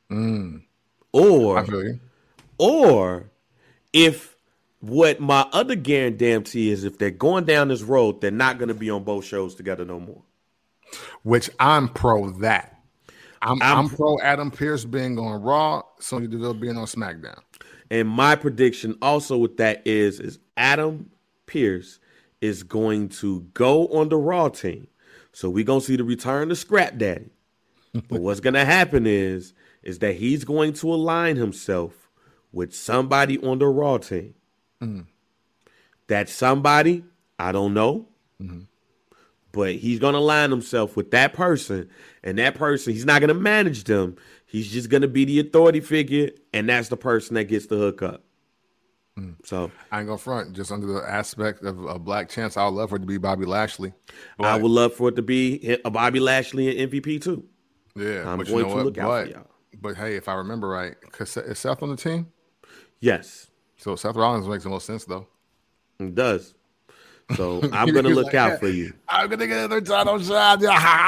Or if what my other guarantee is, if they're going down this road, they're not going to be on both shows together no more. Which I'm pro that. I'm pro Adam Pearce being on Raw, Sonya Deville being on SmackDown. And my prediction also with that is Adam Pearce is going to go on the Raw team. So we're going to see the return to Scrap Daddy. But what's going to happen is that he's going to align himself with somebody on the Raw team. That somebody, I don't know. But he's going to align himself with that person. And that person, he's not going to manage them. He's just going to be the authority figure. And that's the person that gets the hookup. So I ain't going to front. Just under the aspect of a black chance, I would love for it to be Bobby Lashley. But I would love for it to be a Bobby Lashley and MVP too. Yeah. I'm going to look out for y'all. But hey, if I remember right, is Seth on the team? Yes. So Seth Rollins makes the most sense, though. It does. So I'm going to look out for you. I'm going to get another title shot.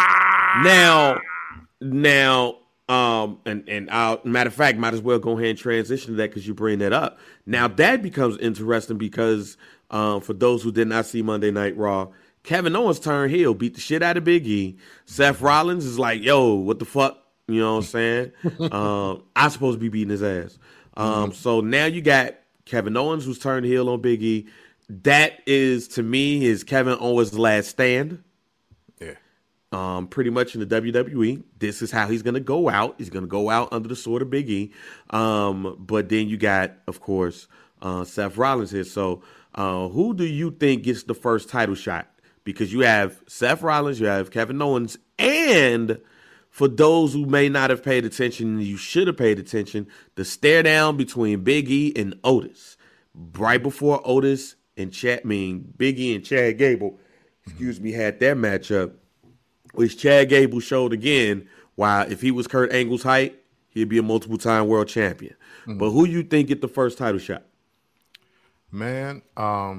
Now, and I'll, matter of fact, might as well go ahead and transition to that because you bring that up. Now that becomes interesting because for those who did not see Monday Night Raw, Kevin Owens turned heel, beat the shit out of Big E. Seth Rollins is like, yo, what the fuck? You know what I'm saying? I'm supposed to be beating his ass. So now you got Kevin Owens who's turned heel on Big E. that is, to me, is Kevin Owens' last stand. Yeah. Pretty much in the WWE. This is how he's going to go out. He's going to go out under the sword of Big E. But then you got, of course, Seth Rollins here. So who do you think gets the first title shot? Because you have Seth Rollins, you have Kevin Owens, and for those who may not have paid attention, you should have paid attention, the stare down between Big E and Otis. Right before Otis and Big E and Chad Gable, had their matchup, which Chad Gable showed again, while if he was Kurt Angle's height, he'd be a multiple-time world champion. But who you think get the first title shot? Man, I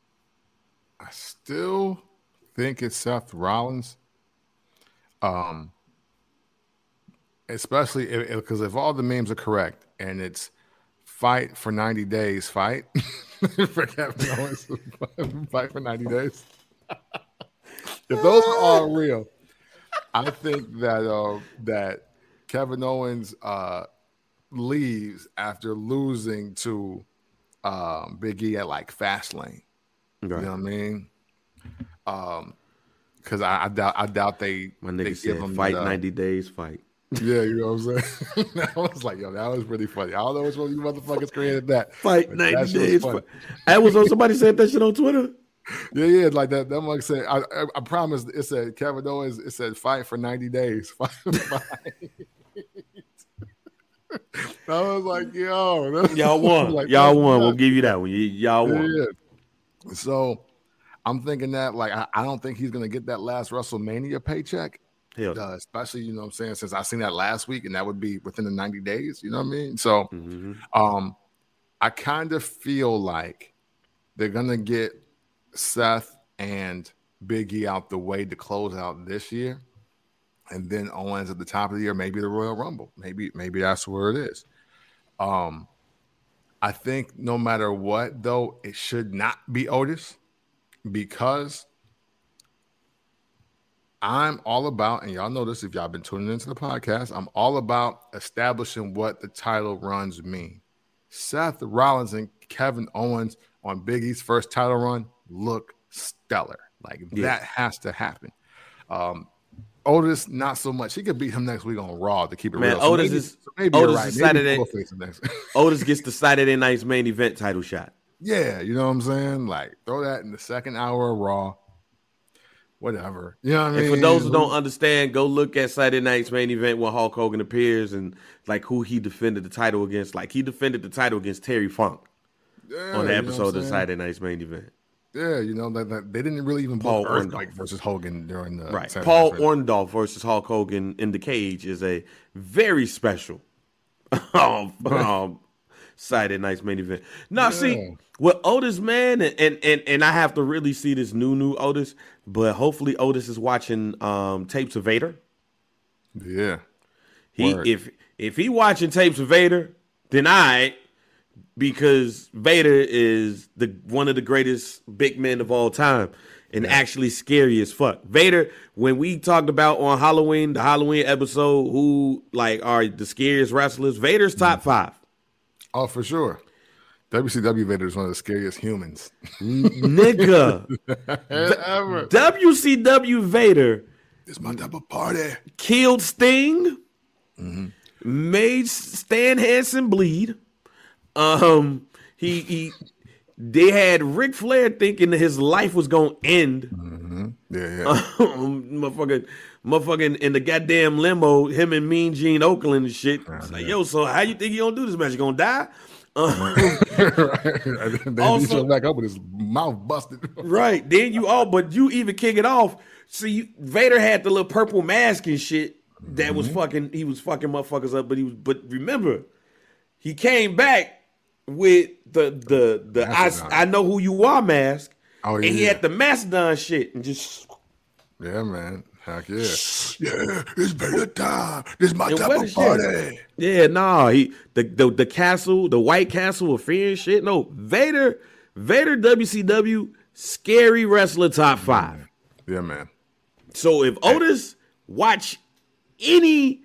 still think it's Seth Rollins. Especially because if all the memes are correct and it's fight for 90 days, fight for Kevin Owens, fight for 90 days. If those are all real, I think that Kevin Owens leaves after losing to Big E at like Fastlane. Right. You know what I mean? Because I doubt they give him fight 90 days fight. Yeah, you know what I'm saying? I was like, yo, that was pretty funny. I don't know which one of you motherfuckers created that. Fight 90 days fight. That was on somebody said that shit on Twitter. Yeah, like that. That mug said, I promise. It said Kevin Owens. It said fight for 90 days. Fight. I was like, yo, y'all won. Like, y'all won. We'll give you that one. Y'all won. Yeah. So I'm thinking that, like, I don't think he's gonna get that last WrestleMania paycheck. Especially, you know what I'm saying, since I seen that last week, and that would be within the 90 days. You know what I mean? So, I kind of feel like they're gonna get Seth and Big E out the way to close out this year, and then Owens at the top of the year, maybe the Royal Rumble. Maybe that's where it is. I think no matter what, though, it should not be Otis, because I'm all about, and y'all know this if y'all been tuning into the podcast, I'm all about establishing what the title runs mean. Seth Rollins and Kevin Owens on Big E's first title run look stellar. Like, that has to happen. Otis, not so much. He could beat him next week on Raw to keep it real. Otis is Saturday. Otis gets the Saturday night's main event title shot. Yeah, you know what I'm saying? Like, throw that in the second hour of Raw. Whatever. You know what I mean? And for those who don't understand, go look at Saturday night's main event when Hulk Hogan appears and like who he defended the title against. Like, he defended the title against Terry Funk on the episode of Saturday night's main event. Yeah, you know, that they didn't really even Paul Orndorff versus Hogan during the Paul Orndorff versus Hulk Hogan in the cage is a very special Saturday night's main event. Now, see, with Otis, man, and I have to really see this new Otis, but hopefully Otis is watching tapes of Vader. Yeah. If he watching tapes of Vader, then because Vader is one of the greatest big men of all time and actually scary as fuck. Vader, when we talked about on Halloween, the Halloween episode, who like are the scariest wrestlers, Vader's top 5. Oh, for sure. WCW Vader is one of the scariest humans. Nigga. Ever. WCW Vader. It's my type of party. Killed Sting. Made Stan Hansen bleed. They had Ric Flair thinking that his life was gonna end. Motherfucking in the goddamn limo, him and Mean Gene Okerlund and shit. It's like, yo, so how you think he gonna do this match? You gonna die? Then he showed back up with his mouth busted. Right. Then but you even kick it off. See, Vader had the little purple mask and shit that was he was fucking motherfuckers up, but remember, he came back with the I know who you are mask. Oh, yeah. And he had the Mastodon shit and just man. Heck yeah. Yeah, it's Vader time. This is my type of party. Yeah, nah. The castle, the White Castle of Fear and shit. No, Vader WCW, scary wrestler top 5. Yeah, man. So if Otis watch any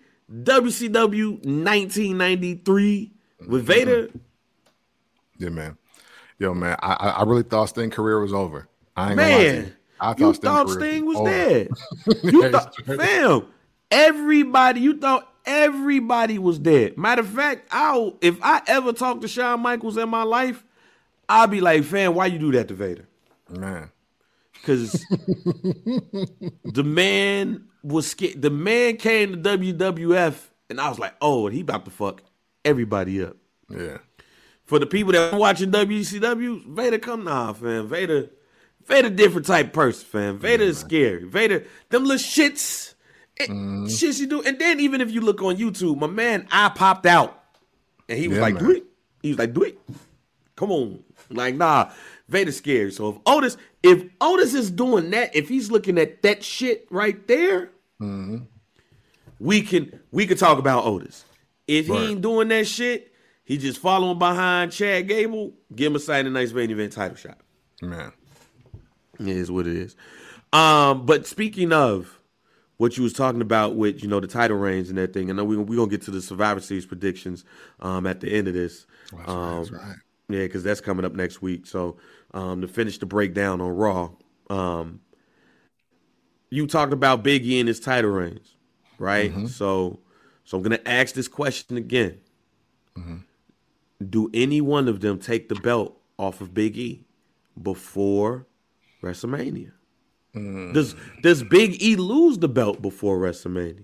WCW 1993 with Vader. Yeah, man. Yo, man, I really thought Sting's career was over. I ain't gonna lie to you. I You thought Sting was dead. You thought, fam, you thought everybody was dead. Matter of fact, if I ever talk to Shawn Michaels in my life, I'll be like, fam, why you do that to Vader? Man. Because the man was scared. The man came to WWF, and I was like, oh, he about to fuck everybody up. Yeah. For the people that are watching WCW, Vader fam. Vader different type person, fam. Vader is scary. Vader, them little shits you do. And then even if you look on YouTube, my man, I popped out. And he was like, do it. He was like, do it. Come on. Like, nah, Vader's scary. So if Otis is doing that, if he's looking at that shit right there, we could talk about Otis. If he ain't doing that shit, he just following behind Chad Gable, give him a Saturday Night's Main Event title shot. Man. It is what it is. But speaking of what you was talking about with, the title reigns and everything, I know we're going to get to the Survivor Series predictions at the end of this. That's right. Yeah, because that's coming up next week. So to finish the breakdown on Raw, you talked about Big E and his title reigns, right? Mm-hmm. So I'm going to ask this question again. Mm-hmm. Do any one of them take the belt off of Big E before WrestleMania? Does Big E lose the belt before WrestleMania?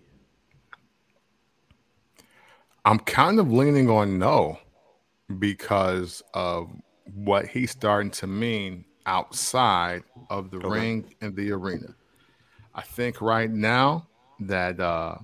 I'm kind of leaning on no, because of what he's starting to mean outside of the ring and the arena. I think right now that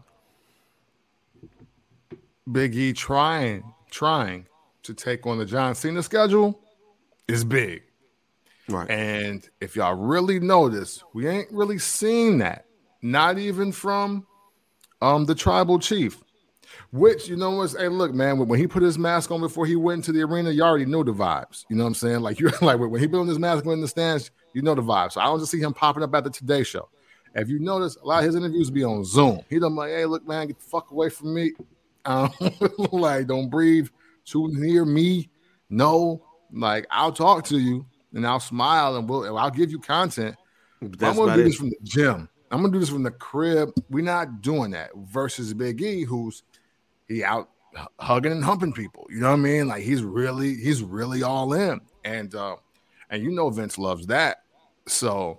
Big E trying to take on the John Cena schedule is big. Right. And if y'all really notice, we ain't really seen that. Not even from the tribal chief. Which, hey, look, man, when he put his mask on before he went into the arena, you already knew the vibes. You know what I'm saying? Like, you're like, when he put on his mask going in the stands, you know the vibes. So I don't just see him popping up at the Today Show. If you notice, a lot of his interviews be on Zoom. He done like, hey, look, man, get the fuck away from me. Like, don't breathe too near me. No, like, I'll talk to you and I'll smile and I'll give you content. I'm going to do this from the gym. I'm going to do this from the crib. We're not doing that versus Big E, who's he out hugging and humping people. You know what I mean? Like, he's really all in. And Vince loves that. So,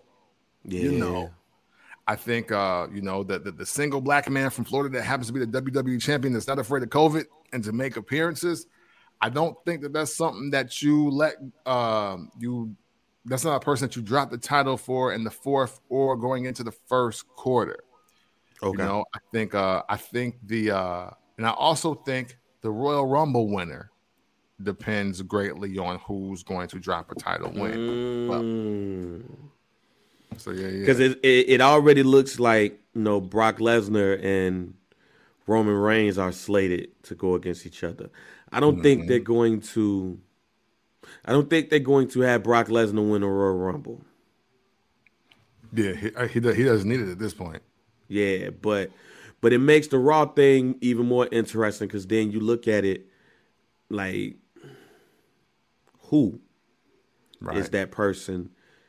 I think, that the single black man from Florida that happens to be the WWE champion that's not afraid of COVID and to make appearances, I don't think that that's something that you let that's not a person that you drop the title for in the fourth or going into the first quarter. Okay. I think and I also think the Royal Rumble winner depends greatly on who's going to drop a title win. So yeah. Because it already looks like Brock Lesnar and Roman Reigns are slated to go against each other. I don't think they're going to have Brock Lesnar win a Royal Rumble. Yeah, he doesn't need it at this point. Yeah, but it makes the Raw thing even more interesting because then you look at it like, who is that person?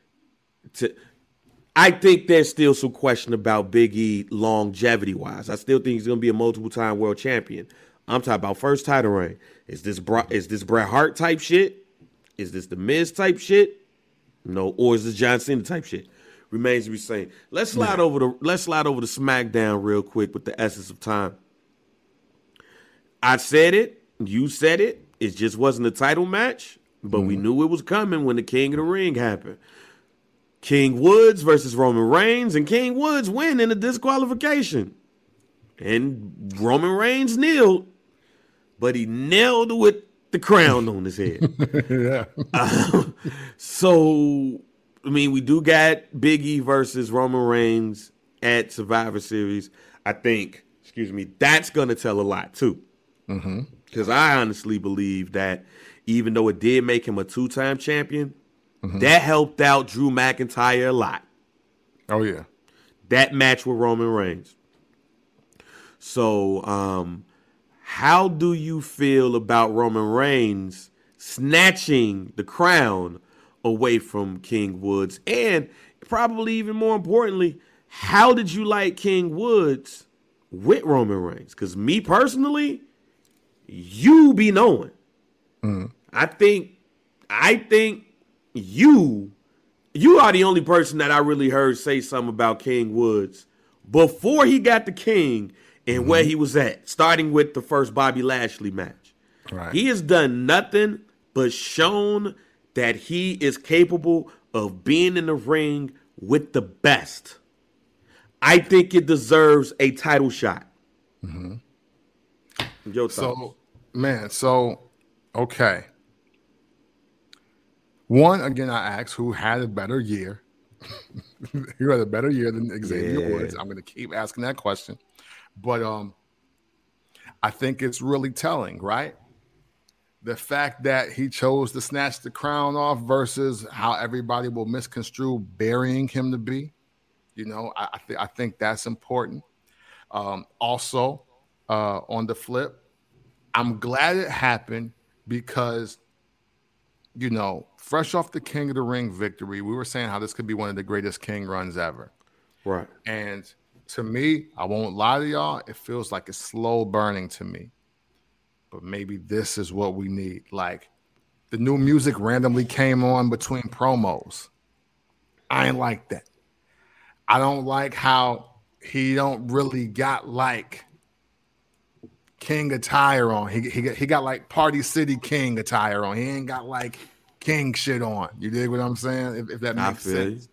I think there's still some question about Big E longevity-wise. I still think he's going to be a multiple-time world champion. I'm talking about first title reign. Is this Bret Hart type shit? Is this the Miz type shit? No, or is this John Cena type shit? Remains to be seen. Let's slide over to SmackDown real quick with the essence of time. I said it. You said it. It just wasn't a title match, but we knew it was coming when the King of the Ring happened. King Woods versus Roman Reigns, and King Woods win in a disqualification. And Roman Reigns kneeled, but he nailed with the crown on his head. So, we do got Big E versus Roman Reigns at Survivor Series. I think, that's going to tell a lot too. Because I honestly believe that even though it did make him a two-time champion, that helped out Drew McIntyre a lot. Oh, yeah. That match with Roman Reigns. So, how do you feel about Roman Reigns snatching the crown away from King Woods? And probably even more importantly, how did you like King Woods with Roman Reigns? Because me personally, you be knowing. I think you are the only person that I really heard say something about King Woods before he got the king and where he was at, starting with the first Bobby Lashley match. Right. He has done nothing but shown that he is capable of being in the ring with the best. I think it deserves a title shot. Your thoughts? Okay. One, again, I asked who had a better year. Who had a better year than Xavier Woods? I'm going to keep asking that question. But I think it's really telling, right? The fact that he chose to snatch the crown off versus how everybody will misconstrue burying him to be. You know, I think that's important. Also, on the flip, I'm glad it happened because, you know, fresh off the King of the Ring victory, we were saying how this could be one of the greatest King runs ever. Right. And to me, I won't lie to y'all, it feels like it's slow burning to me. But maybe this is what we need. Like, the new music randomly came on between promos. I ain't like that. I don't like how he don't really got like King attire on. He got like Party City King attire on. He ain't got like King shit on. You dig what I'm saying? If that makes sense.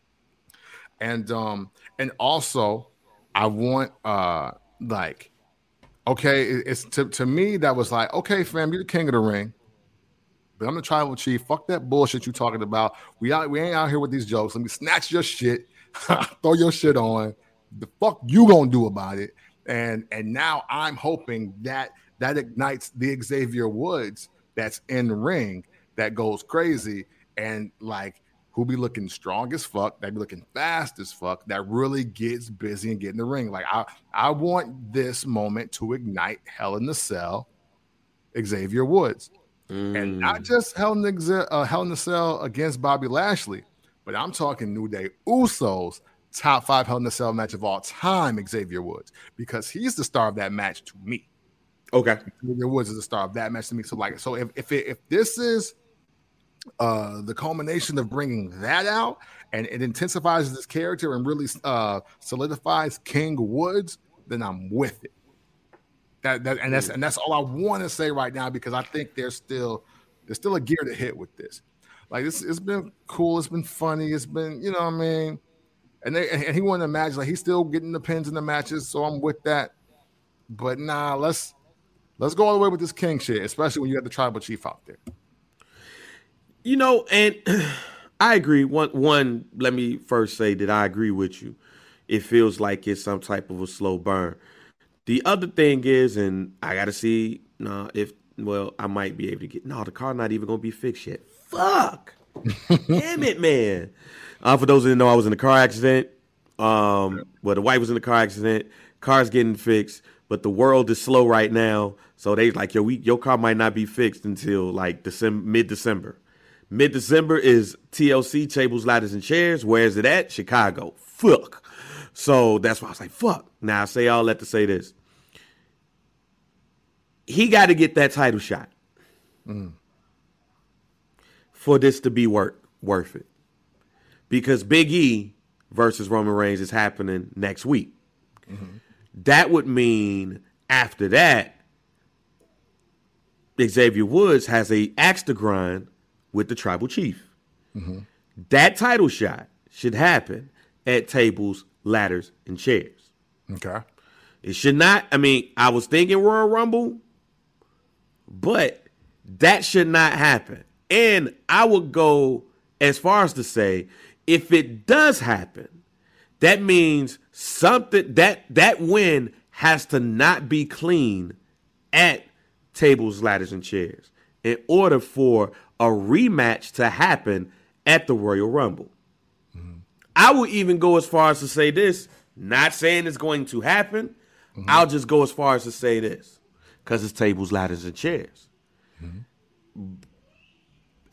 And also I want like, okay, it's to me that was like, okay, fam, you're the King of the Ring, but I'm the tribal chief. Fuck that bullshit you talking about. We ain't out here with these jokes. Let me snatch your shit, throw your shit on. The fuck you gonna do about it? And now I'm hoping that ignites the Xavier Woods that's in the ring that goes crazy and like who be looking strong as fuck, that be looking fast as fuck, that really gets busy and get in the ring. Like I want this moment to ignite Hell in the Cell, Xavier Woods. And not just Hell in the Cell against Bobby Lashley, but I'm talking New Day Usos top 5 Hell in the Cell match of all time, Xavier Woods, because he's the star of that match to me. Okay. Xavier Woods is the star of that match to me. So if this is the culmination of bringing that out and it intensifies this character and really solidifies King Woods, then I'm with it. That's all I want to say right now, because I think there's still a gear to hit with this. Like it's been cool, it's been funny, it's been, you know what I mean? And he won the match, like he's still getting the pins in the matches, so I'm with that. But nah, let's go all the way with this King shit, especially when you have the tribal chief out there. You know, and I agree. One, let me first say that I agree with you. It feels like it's some type of a slow burn. The other thing is, and I got to see I might be able to get, the car not even going to be fixed yet. Fuck. Damn it, man. For those who didn't know, I was in a car accident. The wife was in a car accident. Car's getting fixed, but the world is slow right now. So they like, your car might not be fixed until like mid-December. Mid-December is TLC, Tables, Ladders, and Chairs. Where is it at? Chicago. Fuck. So that's why I was like, fuck. Now I say all that to say this. He got to get that title shot for this to be worth it. Because Big E versus Roman Reigns is happening next week. Mm-hmm. That would mean after that, Xavier Woods has a axe to grind with the tribal chief. Mm-hmm. That title shot should happen at Tables, Ladders, and Chairs. Okay. It should not. I mean, I was thinking Royal Rumble, but that should not happen. And I would go as far as to say, if it does happen, that means something that win has to not be clean at Tables, Ladders, and Chairs in order for a rematch to happen at the Royal Rumble. Mm-hmm. I will even go as far as to say this, not saying it's going to happen. Mm-hmm. I'll just go as far as to say this, because it's Tables, Ladders, and Chairs. Mm-hmm.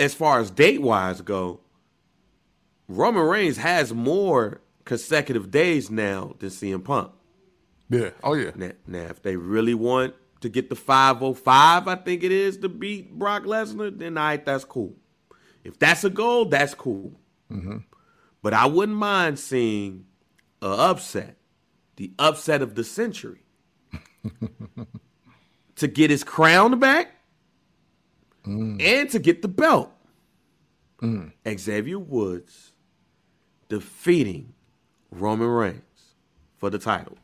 as far as date-wise go, Roman Reigns has more consecutive days now than CM Punk. Yeah. Oh, yeah. Now, if they really want to get the 505, I think it is, to beat Brock Lesnar, then that's cool. If that's a goal, that's cool. Mm-hmm. But I wouldn't mind seeing an upset, the upset of the century, to get his crown back and to get the belt. Xavier Woods defeating Roman Reigns for the title.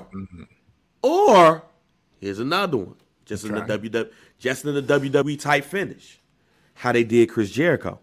Or here's another one. Just in the WWE type finish. How they did Chris Jericho.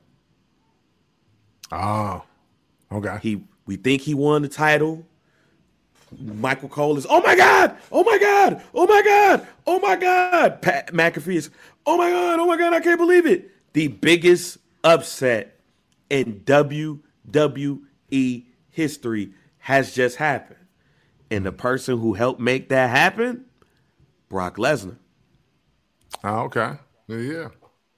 Oh. Okay. We think he won the title. Michael Cole is, oh my God, oh my God, oh my God, oh my God. Pat McAfee is, oh my God, I can't believe it. The biggest upset in WWE history has just happened. And the person who helped make that happen, Brock Lesnar. Oh, okay. Yeah.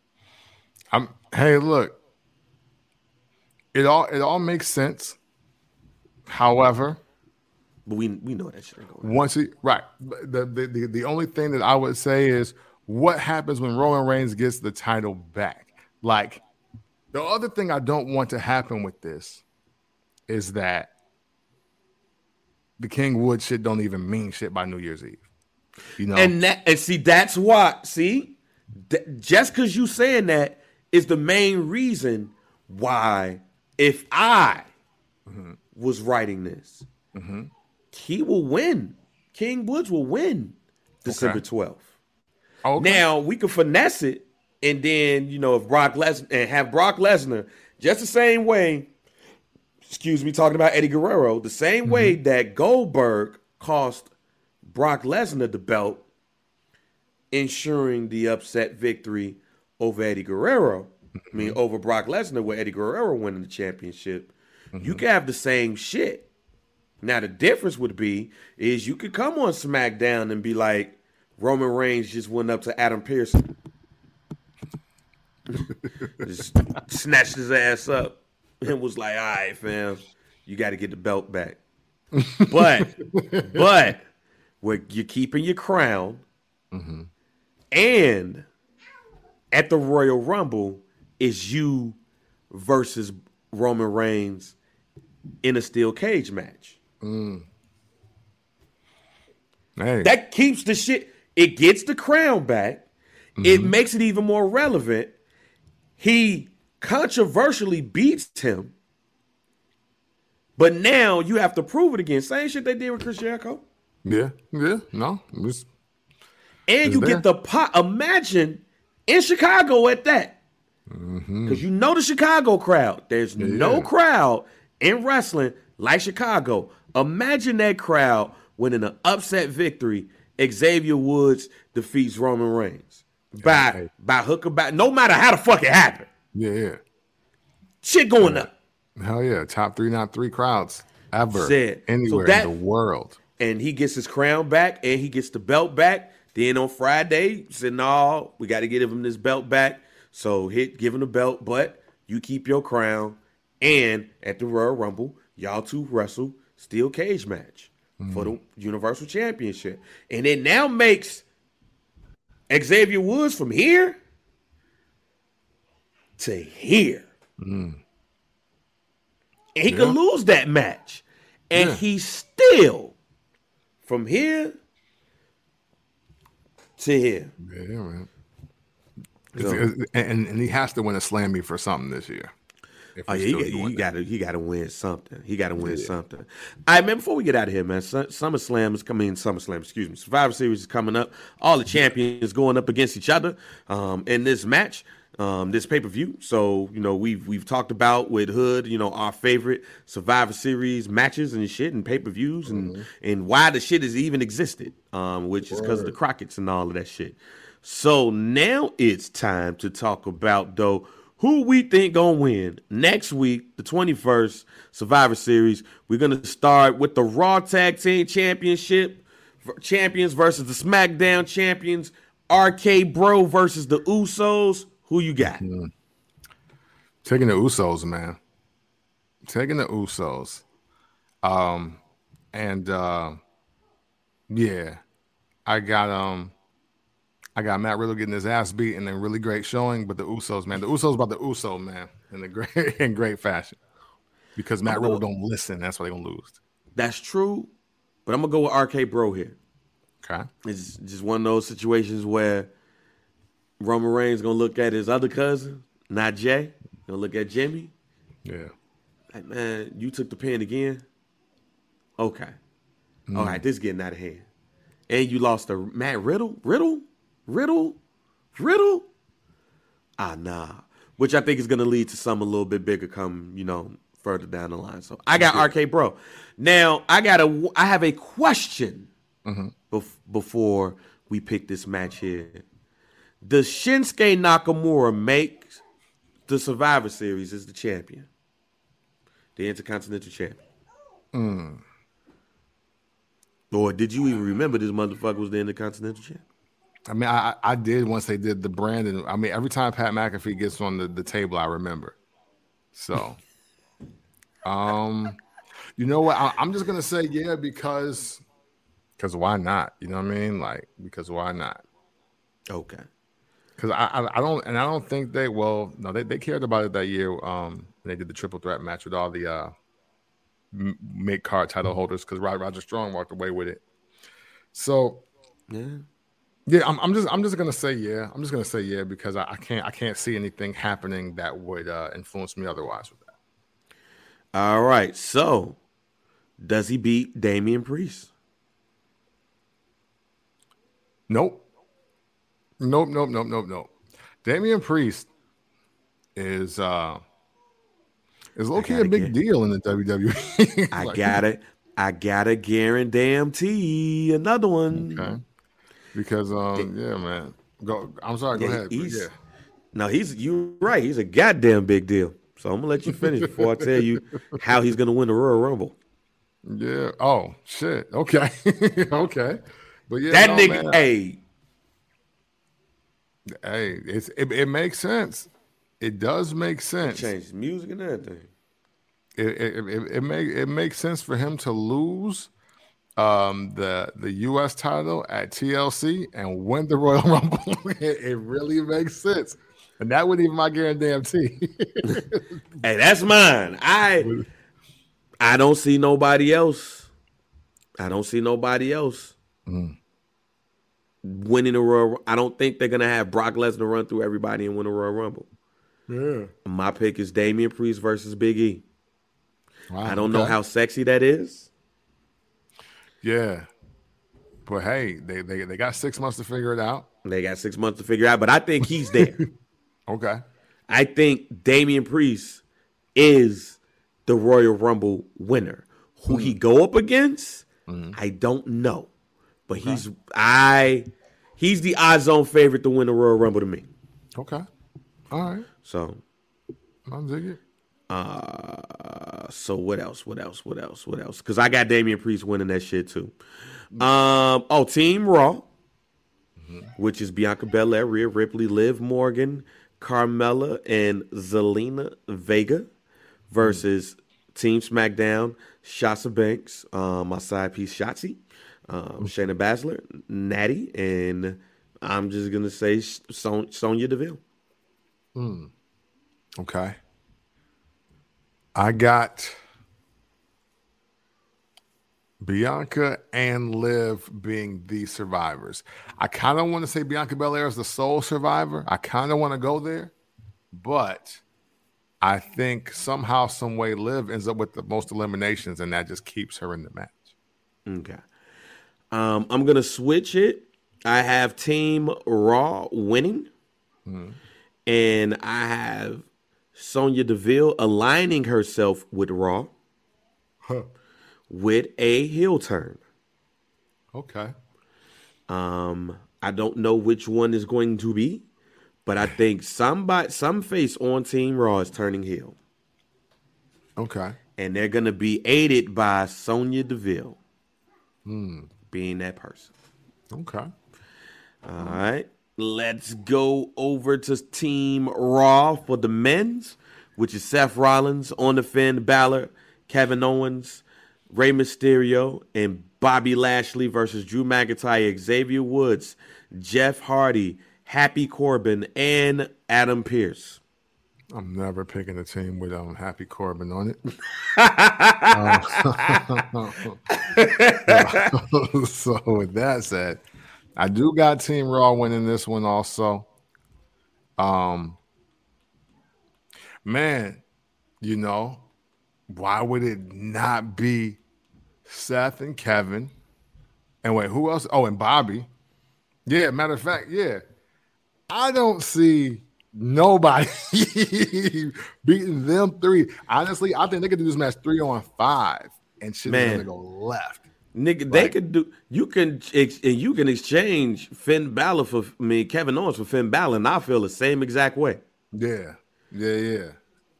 Hey, look. It all makes sense. However, but we know that shit ain't going. The only thing that I would say is what happens when Roman Reigns gets the title back. Like, the other thing I don't want to happen with this is that the King Wood shit don't even mean shit by New Year's Eve. You know, and see, that's why. See, just because you saying that is the main reason why. If I was writing this, he will win. King Woods will win December 12th. Okay. Now we can finesse it, and then if Brock Lesnar and have Brock Lesnar just the same way. Excuse me, talking about Eddie Guerrero, the same way that Goldberg cost Brock Lesnar the belt, ensuring the upset victory over Eddie Guerrero. Over Brock Lesnar, with Eddie Guerrero winning the championship. You can have the same shit. Now, the difference would be is you could come on SmackDown and be like, Roman Reigns just went up to Adam Pearce, just snatched his ass up, and was like, all right, fam, you got to get the belt back. But where you're keeping your crown, and at the Royal Rumble, is you versus Roman Reigns in a steel cage match. Hey. That keeps the shit. It gets the crown back. It makes it even more relevant. He controversially beats him. But now you have to prove it again. Same shit they did with Chris Jericho. Yeah. No. And you get the pot. Imagine in Chicago at that. Because the Chicago crowd. There's no crowd in wrestling like Chicago. Imagine that crowd winning an upset victory. Xavier Woods defeats Roman Reigns by hook or by, no matter how the fuck it happened. Yeah. Shit going up. Hell yeah. Top 3 not 3 crowds ever anywhere in the world. And he gets his crown back and he gets the belt back. Then on Friday, he said, no, we got to give him this belt back. So give him the belt, but you keep your crown. And at the Royal Rumble, y'all two wrestle steel cage match for the Universal Championship. And it now makes Xavier Woods from here to here. And he could lose that match. And he's still from here to here. Yeah, man. And he has to win a Slammy for something this year. He got to win something. He got to win something. All right, man, before we get out of here, man, SummerSlam, excuse me, Survivor Series is coming up. All the champions going up against each other in this match, this pay-per-view. So, we've talked about with Hood, our favorite Survivor Series matches and shit and pay-per-views and why the shit has even existed, which is because of the Crockett's and all of that shit. So now it's time to talk about, though, who we think gonna win next week, the 21st Survivor Series. We're gonna start with the Raw Tag Team Championship champions versus the SmackDown champions. RK Bro versus the Usos. Who you got? Taking the Usos, man. Taking the Usos. Yeah, I got Matt Riddle getting his ass beat and then really great showing, but the Usos, man, the Usos about the Uso, man, in great fashion. Because Matt Riddle don't listen, that's why they're gonna lose. That's true, but I'm gonna go with RK Bro here. Okay. It's just one of those situations where Roman Reigns gonna look at his other cousin, not Jay, gonna look at Jimmy. Yeah. Like, man, you took the pin again? Okay. All right, this is getting out of hand. And you lost to Matt Riddle? Riddle? Nah. Which I think is going to lead to something a little bit bigger come, further down the line. So I got RK Bro. Now, I have a question before we pick this match here. Does Shinsuke Nakamura make the Survivor Series as the champion? The Intercontinental Champion? Or did you even remember this motherfucker was the Intercontinental Champion? I mean, I did once they did the brand. I mean, every time Pat McAfee gets on the table, I remember. So, you know what? I'm just going to say, yeah, because why not? You know what I mean? Like, because why not? Okay. Because I don't think they cared about it that year. They did the triple threat match with all the mid-card title holders because Roger Strong walked away with it. So yeah, I'm just gonna say yeah. I'm just gonna say yeah because I can't see anything happening that would influence me otherwise with that. All right, so does he beat Damian Priest? Nope. Damian Priest is low-key a big deal in the WWE. I gotta guarantee another one. Okay. Because yeah, man. I'm sorry, go ahead. Yeah. No, you're right. He's a goddamn big deal. So I'm gonna let you finish before I tell you how he's gonna win the Royal Rumble. Yeah. Oh shit. Okay. Okay. But yeah, that nigga. Man. Hey, it makes sense. It does make sense. Change music and everything. It makes sense for him to lose the US title at TLC and win the Royal Rumble. It really makes sense. And that would even my guarantee. Hey, that's mine. I don't see nobody else. Winning the Royal. I don't think they're gonna have Brock Lesnar run through everybody and win the Royal Rumble. Yeah. My pick is Damian Priest versus Big E. Wow, I don't know how sexy that is. Yeah. But hey, they got 6 months to figure it out. They got 6 months to figure out, but I think he's there. Okay. I think Damian Priest is the Royal Rumble winner. Who he go up against, I don't know. But he's the odds-on favorite to win the Royal Rumble to me. Okay. All right. So I'll dig it. So what else? Because I got Damian Priest winning that shit too. Team Raw, which is Bianca Belair, Rhea Ripley, Liv Morgan, Carmella, and Zelina Vega versus Team SmackDown, Sasha Banks, my side piece Shotzi, Shayna Baszler, Natty, and I'm just gonna say Sonya Deville. Okay. I got Bianca and Liv being the survivors. I kind of want to say Bianca Belair is the sole survivor. I kind of want to go there, but I think somehow, some way, Liv ends up with the most eliminations, and that just keeps her in the match. Okay. I'm gonna switch it. I have Team Raw winning, and I have Sonya Deville aligning herself with Raw with a heel turn. Okay. I don't know which one is going to be, but I think some face on Team Raw is turning heel. Okay. And they're going to be aided by Sonya Deville being that person. Okay. All right. Let's go over to Team Raw for the men's. which is Seth Rollins on the Finn Balor, Kevin Owens, Rey Mysterio, and Bobby Lashley versus Drew McIntyre, Xavier Woods, Jeff Hardy, Happy Corbin, and Adam Pearce. I'm never picking a team with Happy Corbin on it. So with that said, I do got Team Raw winning this one also. Man, you know, why would it not be Seth and Kevin? And wait, who else? Oh, and Bobby. Yeah, matter of fact, yeah. I don't see nobody beating them three. Honestly, I think they could do this match 3-on-5 and shit is gonna go left. Nigga, they could do. You can exchange Finn Balor for Kevin Owens for Finn Balor, and I feel the same exact way. Yeah. Yeah,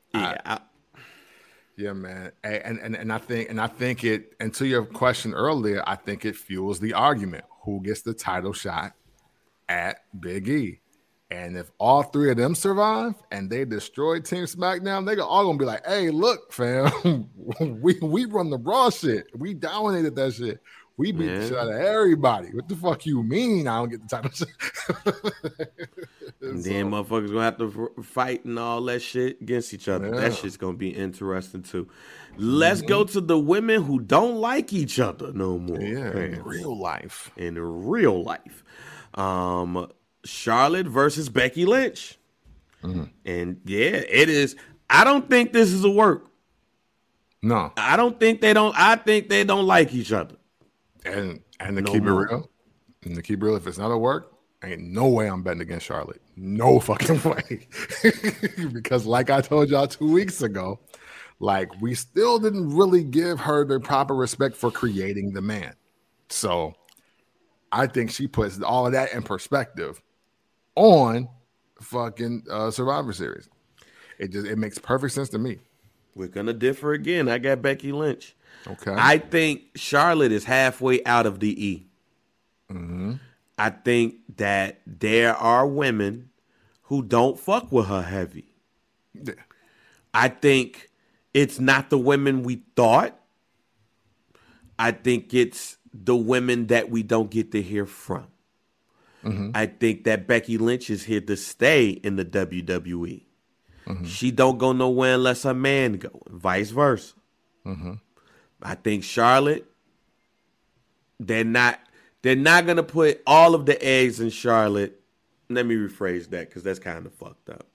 man. And I think it. And to your question earlier, I think it fuels the argument: who gets the title shot at Big E? And if all three of them survive and they destroy Team SmackDown, they all gonna be like, "Hey, look, fam, we run the Raw shit. We dominated that shit. We beat the shit out of everybody. What the fuck you mean I don't get the title shot?" And then motherfuckers gonna have to fight and all that shit against each other. Yeah. That shit's gonna be interesting too. Let's go to the women who don't like each other no more. Yeah, in real life. Charlotte versus Becky Lynch. And yeah, it is. I don't think this is a work. No. I think they don't like each other. And to keep it real, if it's not a work, ain't no way I'm betting against Charlotte. No fucking way. Because like I told y'all 2 weeks ago, like we still didn't really give her the proper respect for creating the man. So I think she puts all of that in perspective on fucking Survivor Series. It makes perfect sense to me. We're gonna differ again. I got Becky Lynch. Okay. I think Charlotte is halfway out of the E. I think that there are women who don't fuck with her heavy. Yeah. I think it's not the women we thought. I think it's the women that we don't get to hear from. I think that Becky Lynch is here to stay in the WWE. She don't go nowhere unless her man go, and vice versa. I think Charlotte, they're not gonna put all of the eggs in Charlotte. Let me rephrase that because that's kind of fucked up.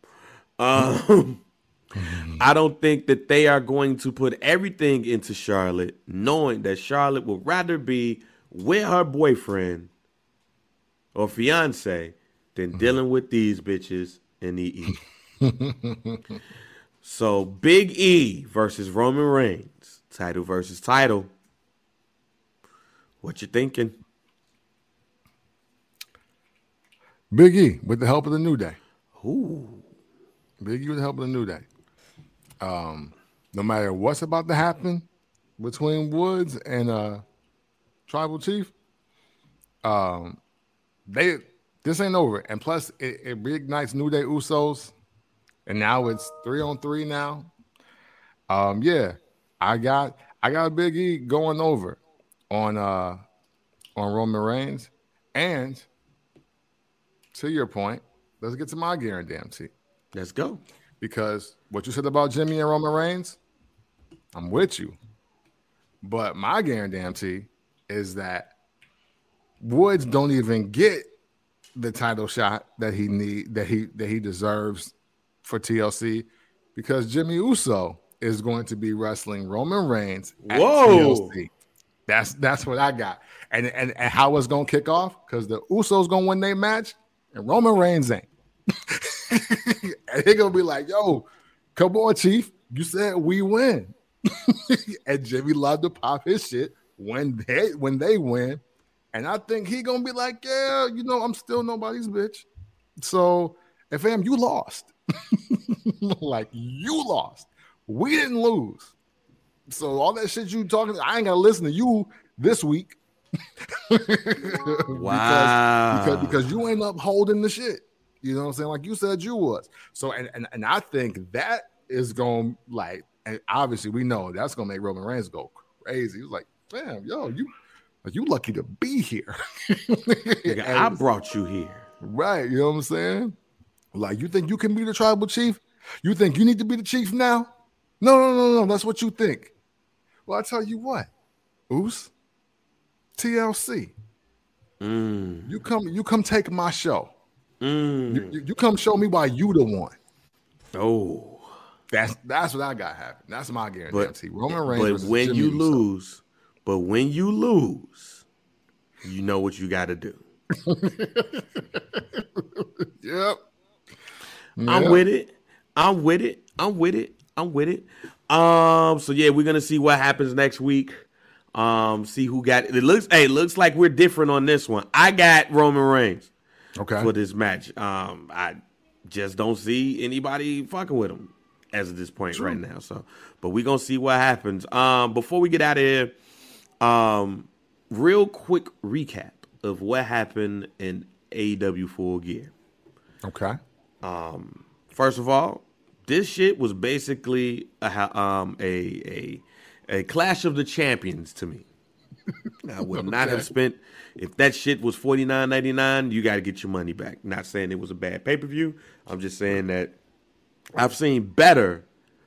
I don't think that they are going to put everything into Charlotte, knowing that Charlotte would rather be with her boyfriend or fiance than dealing with these bitches in the E. So Big E versus Roman Reigns, title versus title. What you thinking? Big E with the help of the New Day. Ooh. Big E with the help of the New Day. No matter what's about to happen between Woods and Tribal Chief, this ain't over. And plus, it reignites New Day Usos, and now it's 3-on-3 now. Yeah, I got Big E going over on Roman Reigns. And to your point, let's get to my guarantee. Let's go. Because what you said about Jimmy and Roman Reigns, I'm with you. But my guarantee is that Woods don't even get the title shot that he deserves for TLC, because Jimmy Uso is going to be wrestling Roman Reigns at TLC. That's what I got. And how it's gonna kick off, because the Usos gonna win their match and Roman Reigns ain't. And they're gonna be like, yo, come on, Chief. You said we win. And Jimmy loved to pop his shit when they win. And I think he gonna be like, yeah, I'm still nobody's bitch. So if you lost. Like, you lost. We didn't lose. So all that shit you talking, I ain't gonna listen to you this week. Wow. because you ain't upholding the shit. You know what I'm saying? Like you said you was. So and I think that is going like, and obviously we know that's going to make Roman Reigns go crazy. He was like, damn, yo, you lucky to be here. Nigga, I brought you here. Right. You know what I'm saying? Like, you think you can be the tribal chief? You think you need to be the chief now? No. That's what you think. Well, I tell you what, Oos, TLC. You come take my show. You come show me why you the one. Oh, that's what I got happen. That's my guarantee. Roman Reigns. But when you lose, you know what you got to do. Yep. I'm with it. So yeah, we're gonna see what happens next week. See who got it. It looks like we're different on this one. I got Roman Reigns for this match. I just don't see anybody fucking with him as of this point right now. So, but we're gonna see what happens. Before we get out of here, real quick recap of what happened in AEW Full Gear. Okay. First of all, this shit was basically a Clash of the Champions to me. I would not have spent, if that shit was $49.99, you got to get your money back. Not saying it was a bad pay-per-view. I'm just saying that I've seen better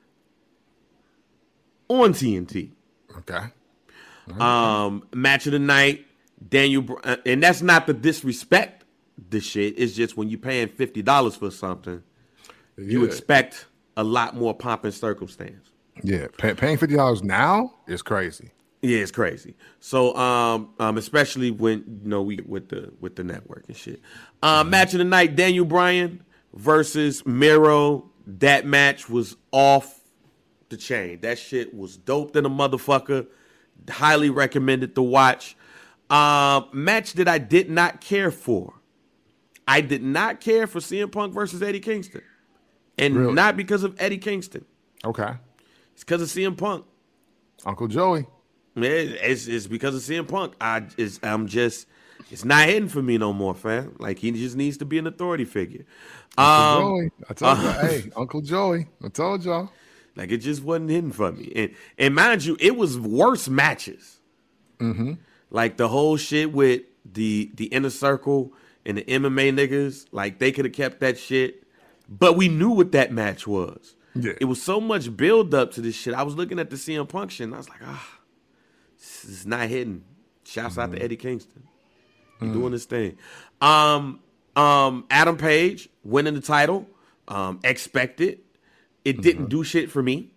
on TNT. Okay. Match of the night, Daniel, and that's not to disrespect the shit. It's just when you're paying $50 for something, you expect a lot more pomp and circumstance. Yeah, paying $50 now is crazy. Yeah, it's crazy. So, especially when we with the network and shit. Match of the night: Daniel Bryan versus Miro. That match was off the chain. That shit was dope than a motherfucker. Highly recommended to watch. Match that I did not care for. I did not care for CM Punk versus Eddie Kingston, and not because of Eddie Kingston. Okay, it's because of CM Punk. Uncle Joey. It's because of CM Punk. It's not hitting for me no more, fam. Like, he just needs to be an authority figure. Uncle Joey. I told you, hey, Uncle Joey. I told y'all. Like, it just wasn't hitting for me. And mind you, it was worse matches. Mm-hmm. Like, the whole shit with the Inner Circle and the MMA niggas, like, they could have kept that shit. But we knew what that match was. Yeah. It was so much build up to this shit. I was looking at the CM Punk shit, and I was like, this is not hitting. Shouts out to Eddie Kingston. He's doing this thing. Adam Page winning the title. Expected. It didn't do shit for me.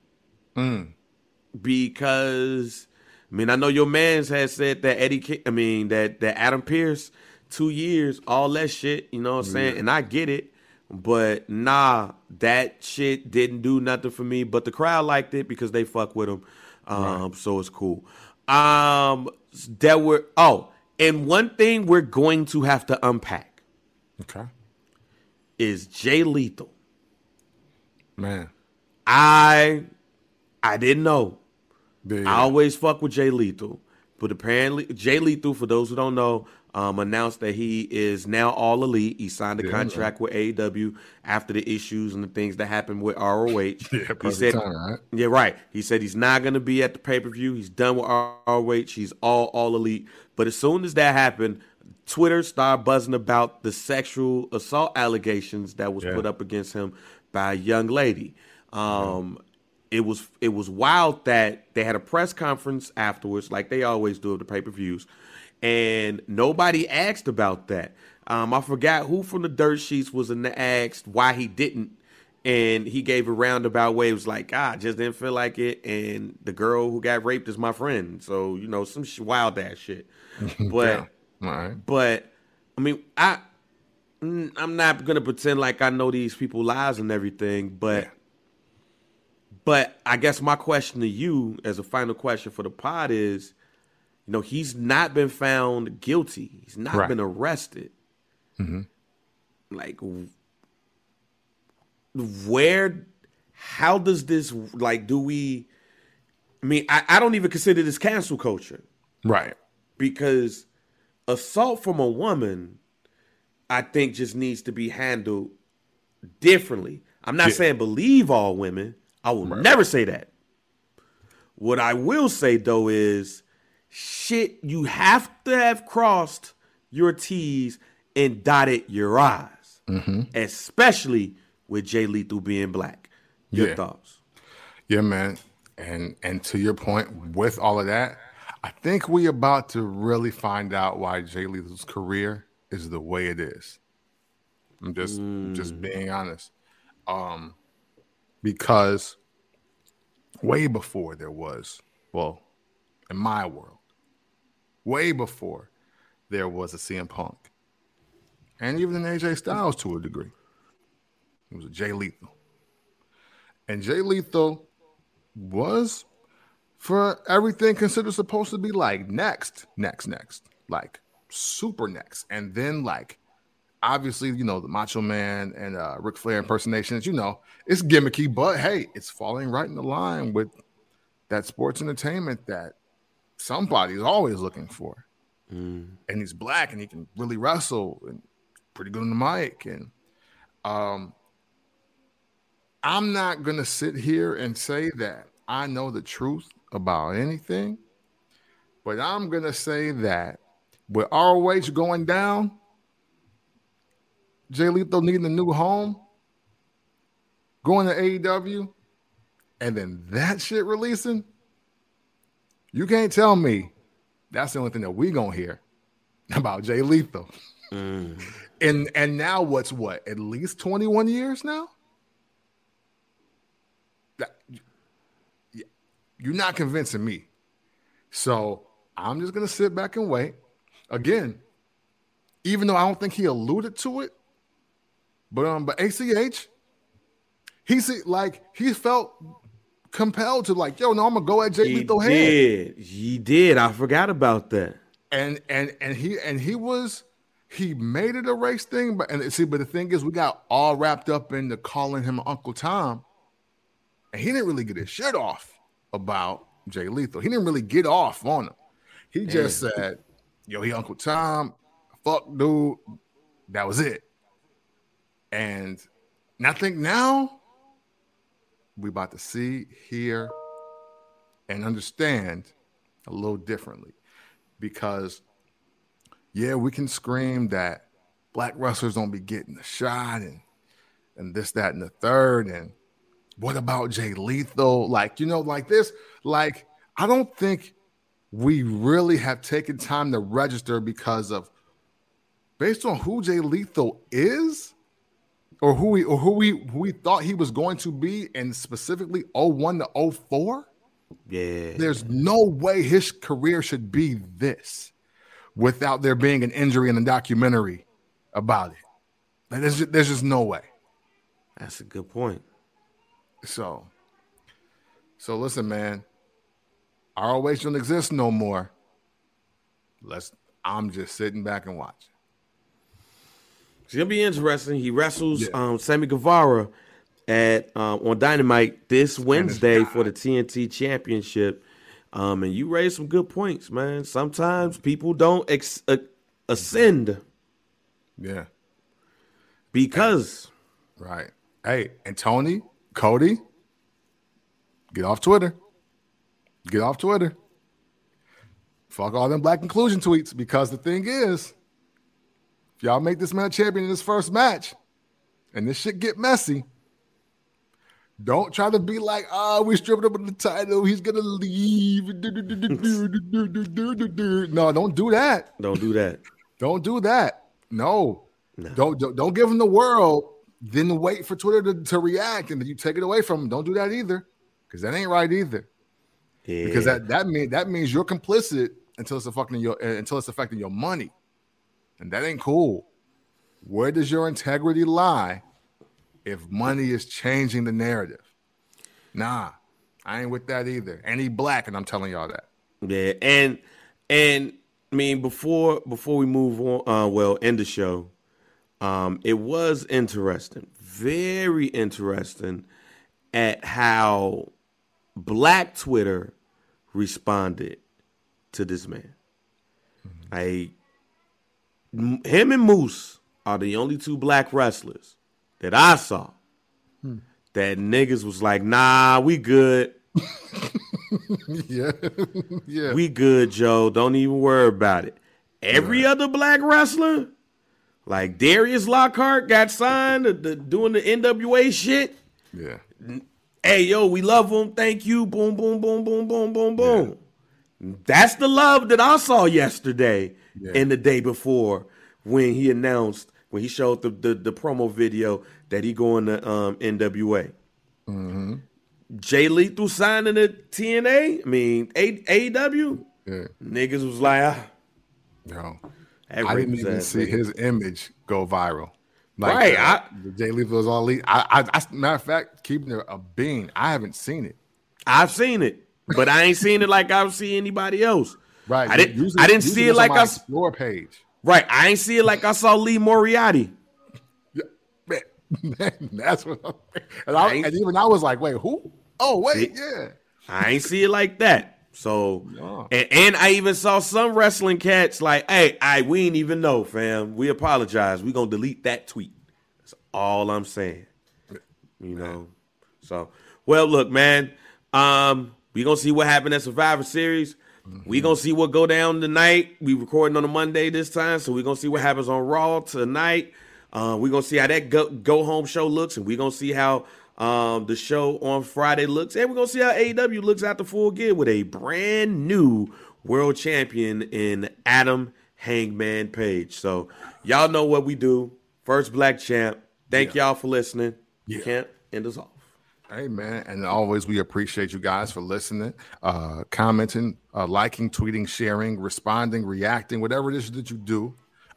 Because, I know your mans had said that that Adam Pearce, 2 years, all that shit, you know what I'm saying? And I get it. But nah, that shit didn't do nothing for me. But the crowd liked it because they fuck with him. So it's cool. And one thing we're going to have to unpack. Okay. Is Jay Lethal. Man. I didn't know. Yeah. I always fuck with Jay Lethal. But apparently, Jay Lethal, for those who don't know, announced that he is now All Elite. He signed a contract with AEW after the issues and the things that happened with ROH. He said, time, right? Yeah, right. He said he's not going to be at the pay-per-view. He's done with ROH. He's all Elite. But as soon as that happened, Twitter started buzzing about the sexual assault allegations that was put up against him by a young lady. It was wild that they had a press conference afterwards, like they always do at the pay-per-views, and nobody asked about that. I forgot who from the Dirt Sheets was asked why he didn't, and he gave a roundabout way. It was like, I just didn't feel like it, and the girl who got raped is my friend. So, some wild ass shit. But, but I'm not gonna pretend like I know these people's lives and everything, but I guess my question to you as a final question for the pod is, he's not been found guilty. He's not been arrested. Mm-hmm. Like, how does this, do we, I don't even consider this cancel culture. Right. Because assault from a woman, I think, just needs to be handled differently. I'm not saying believe all women. I I will never say that. What I will say, though, is shit, you have to have crossed your T's and dotted your I's, especially with Jay Lethal being black. Your thoughts? Yeah, man. And to your point, with all of that, I think we about to really find out why Jay Lethal's career is the way it is. I'm just being honest. Because way before there was, well, in my world, way before there was a CM Punk, and even an AJ Styles to a degree, it was a Jay Lethal. And Jay Lethal was, for everything considered supposed to be like next, like super next. And then like, obviously, you know, the Macho Man and Ric Flair impersonations, you know, it's gimmicky, but hey, it's falling right in the line with that sports entertainment that somebody's always looking for. And he's black and he can really wrestle and pretty good on the mic. And I'm not going to sit here and say that I know the truth about anything, but I'm going to say that with ROH going down, Jay Lethal needing a new home, going to AEW, and then that shit releasing, you can't tell me that's the only thing that we gonna hear about Jay Lethal. And now what's at least 21 years now? You're not convincing me. So I'm just gonna sit back and wait. Again, even though I don't think he alluded to it, but ACH, he felt compelled to like, yo, no, I'm gonna go at Jay Lethal head. He did. I forgot about that. And he made it a race thing, but the thing is, we got all wrapped up into calling him Uncle Tom, and he didn't really get his shit off about Jay Lethal. He didn't really get off on him. He just said, yo, he Uncle Tom, fuck dude. That was it. And I think now we about to see, hear, and understand a little differently. Because, yeah, we can scream that black wrestlers don't be getting a shot and this, that, and the third. And what about Jay Lethal? Like, you know, like this, like, I don't think we really have taken time to register because of, based on who Jay Lethal is, or who we thought he was going to be, and specifically 01 to 04. Yeah. There's no way his career should be this without there being an injury in a documentary about it. Like, there's just no way. That's a good point. So listen, man. ROH don't exist no more. I'm just sitting back and watching. It's gonna be interesting. He wrestles Sammy Guevara at on Dynamite this Wednesday for the TNT Championship. And you raised some good points, man. Sometimes people don't ascend. Yeah. Because. Right. Hey, and Cody, get off Twitter. Get off Twitter. Fuck all them black inclusion tweets, because the thing is, if y'all make this man champion in his first match and this shit get messy, don't try to be like, we stripped him of the title, he's gonna leave. No, don't do that. Don't do that. Don't do that. No. Don't give him the world, then wait for Twitter to react and then you take it away from him. Don't do that either, because that ain't right either. Yeah. Because that means you're complicit until it's affecting your money. And that ain't cool. Where does your integrity lie if money is changing the narrative? Nah, I ain't with that either. And he black, and I'm telling y'all that. Yeah, and I mean, before we move on, end the show, it was interesting, very interesting, at how black Twitter responded to this man. Him and Moose are the only two black wrestlers that I saw that niggas was like, nah, we good. Yeah. Yeah. We good, Joe. Don't even worry about it. Every other black wrestler, like Darius Lockhart got signed doing the NWA shit. Yeah. Hey, yo, we love him. Thank you. Boom, boom, boom, boom, boom, boom, boom. Yeah. That's the love that I saw yesterday and the day before when he announced, when he showed the promo video that he going to NWA. Mm-hmm. Jay Lethal signing the TNA. I mean, AEW. Yeah. Niggas was like, no. I didn't even see his image go viral. Like, right. Jay Lethal was all elite. Matter of fact, keeping it a bean, I haven't seen it. I've seen it, but I ain't seen it like I would see anybody else. Right. I didn't see it like I explore page. Right. I ain't see it like I saw Lee Moriarty. Man, that's what and even I was like, wait, who? Oh, wait, yeah. I ain't see it like that. So, and I even saw some wrestling cats like, hey, we ain't even know, fam. We apologize. We gonna delete that tweet. That's all I'm saying. You know. So, well, look, man. We gonna see what happened at Survivor Series. Mm-hmm. We gonna see what go down tonight. We recording on a Monday this time, so we gonna see what happens on Raw tonight. We're going to see how that go home show looks, and we're going to see how the show on Friday looks, and we're going to see how AEW looks after Full Gear with a brand new world champion in Adam Hangman Page. So y'all know what we do. First Black Champ. Thank y'all for listening. You can't end us off. Hey, man. And always, we appreciate you guys for listening, commenting, liking, tweeting, sharing, responding, reacting, whatever it is that you do.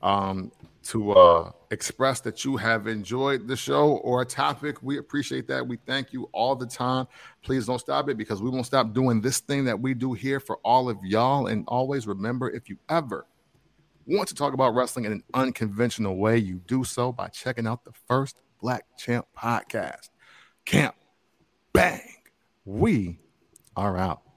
To express that you have enjoyed the show or a topic. We appreciate that. We thank you all the time. Please don't stop it, because we won't stop doing this thing that we do here for all of y'all. And always remember, if you ever want to talk about wrestling in an unconventional way, you do so by checking out the First Black Champ podcast. Camp, bang. We are out.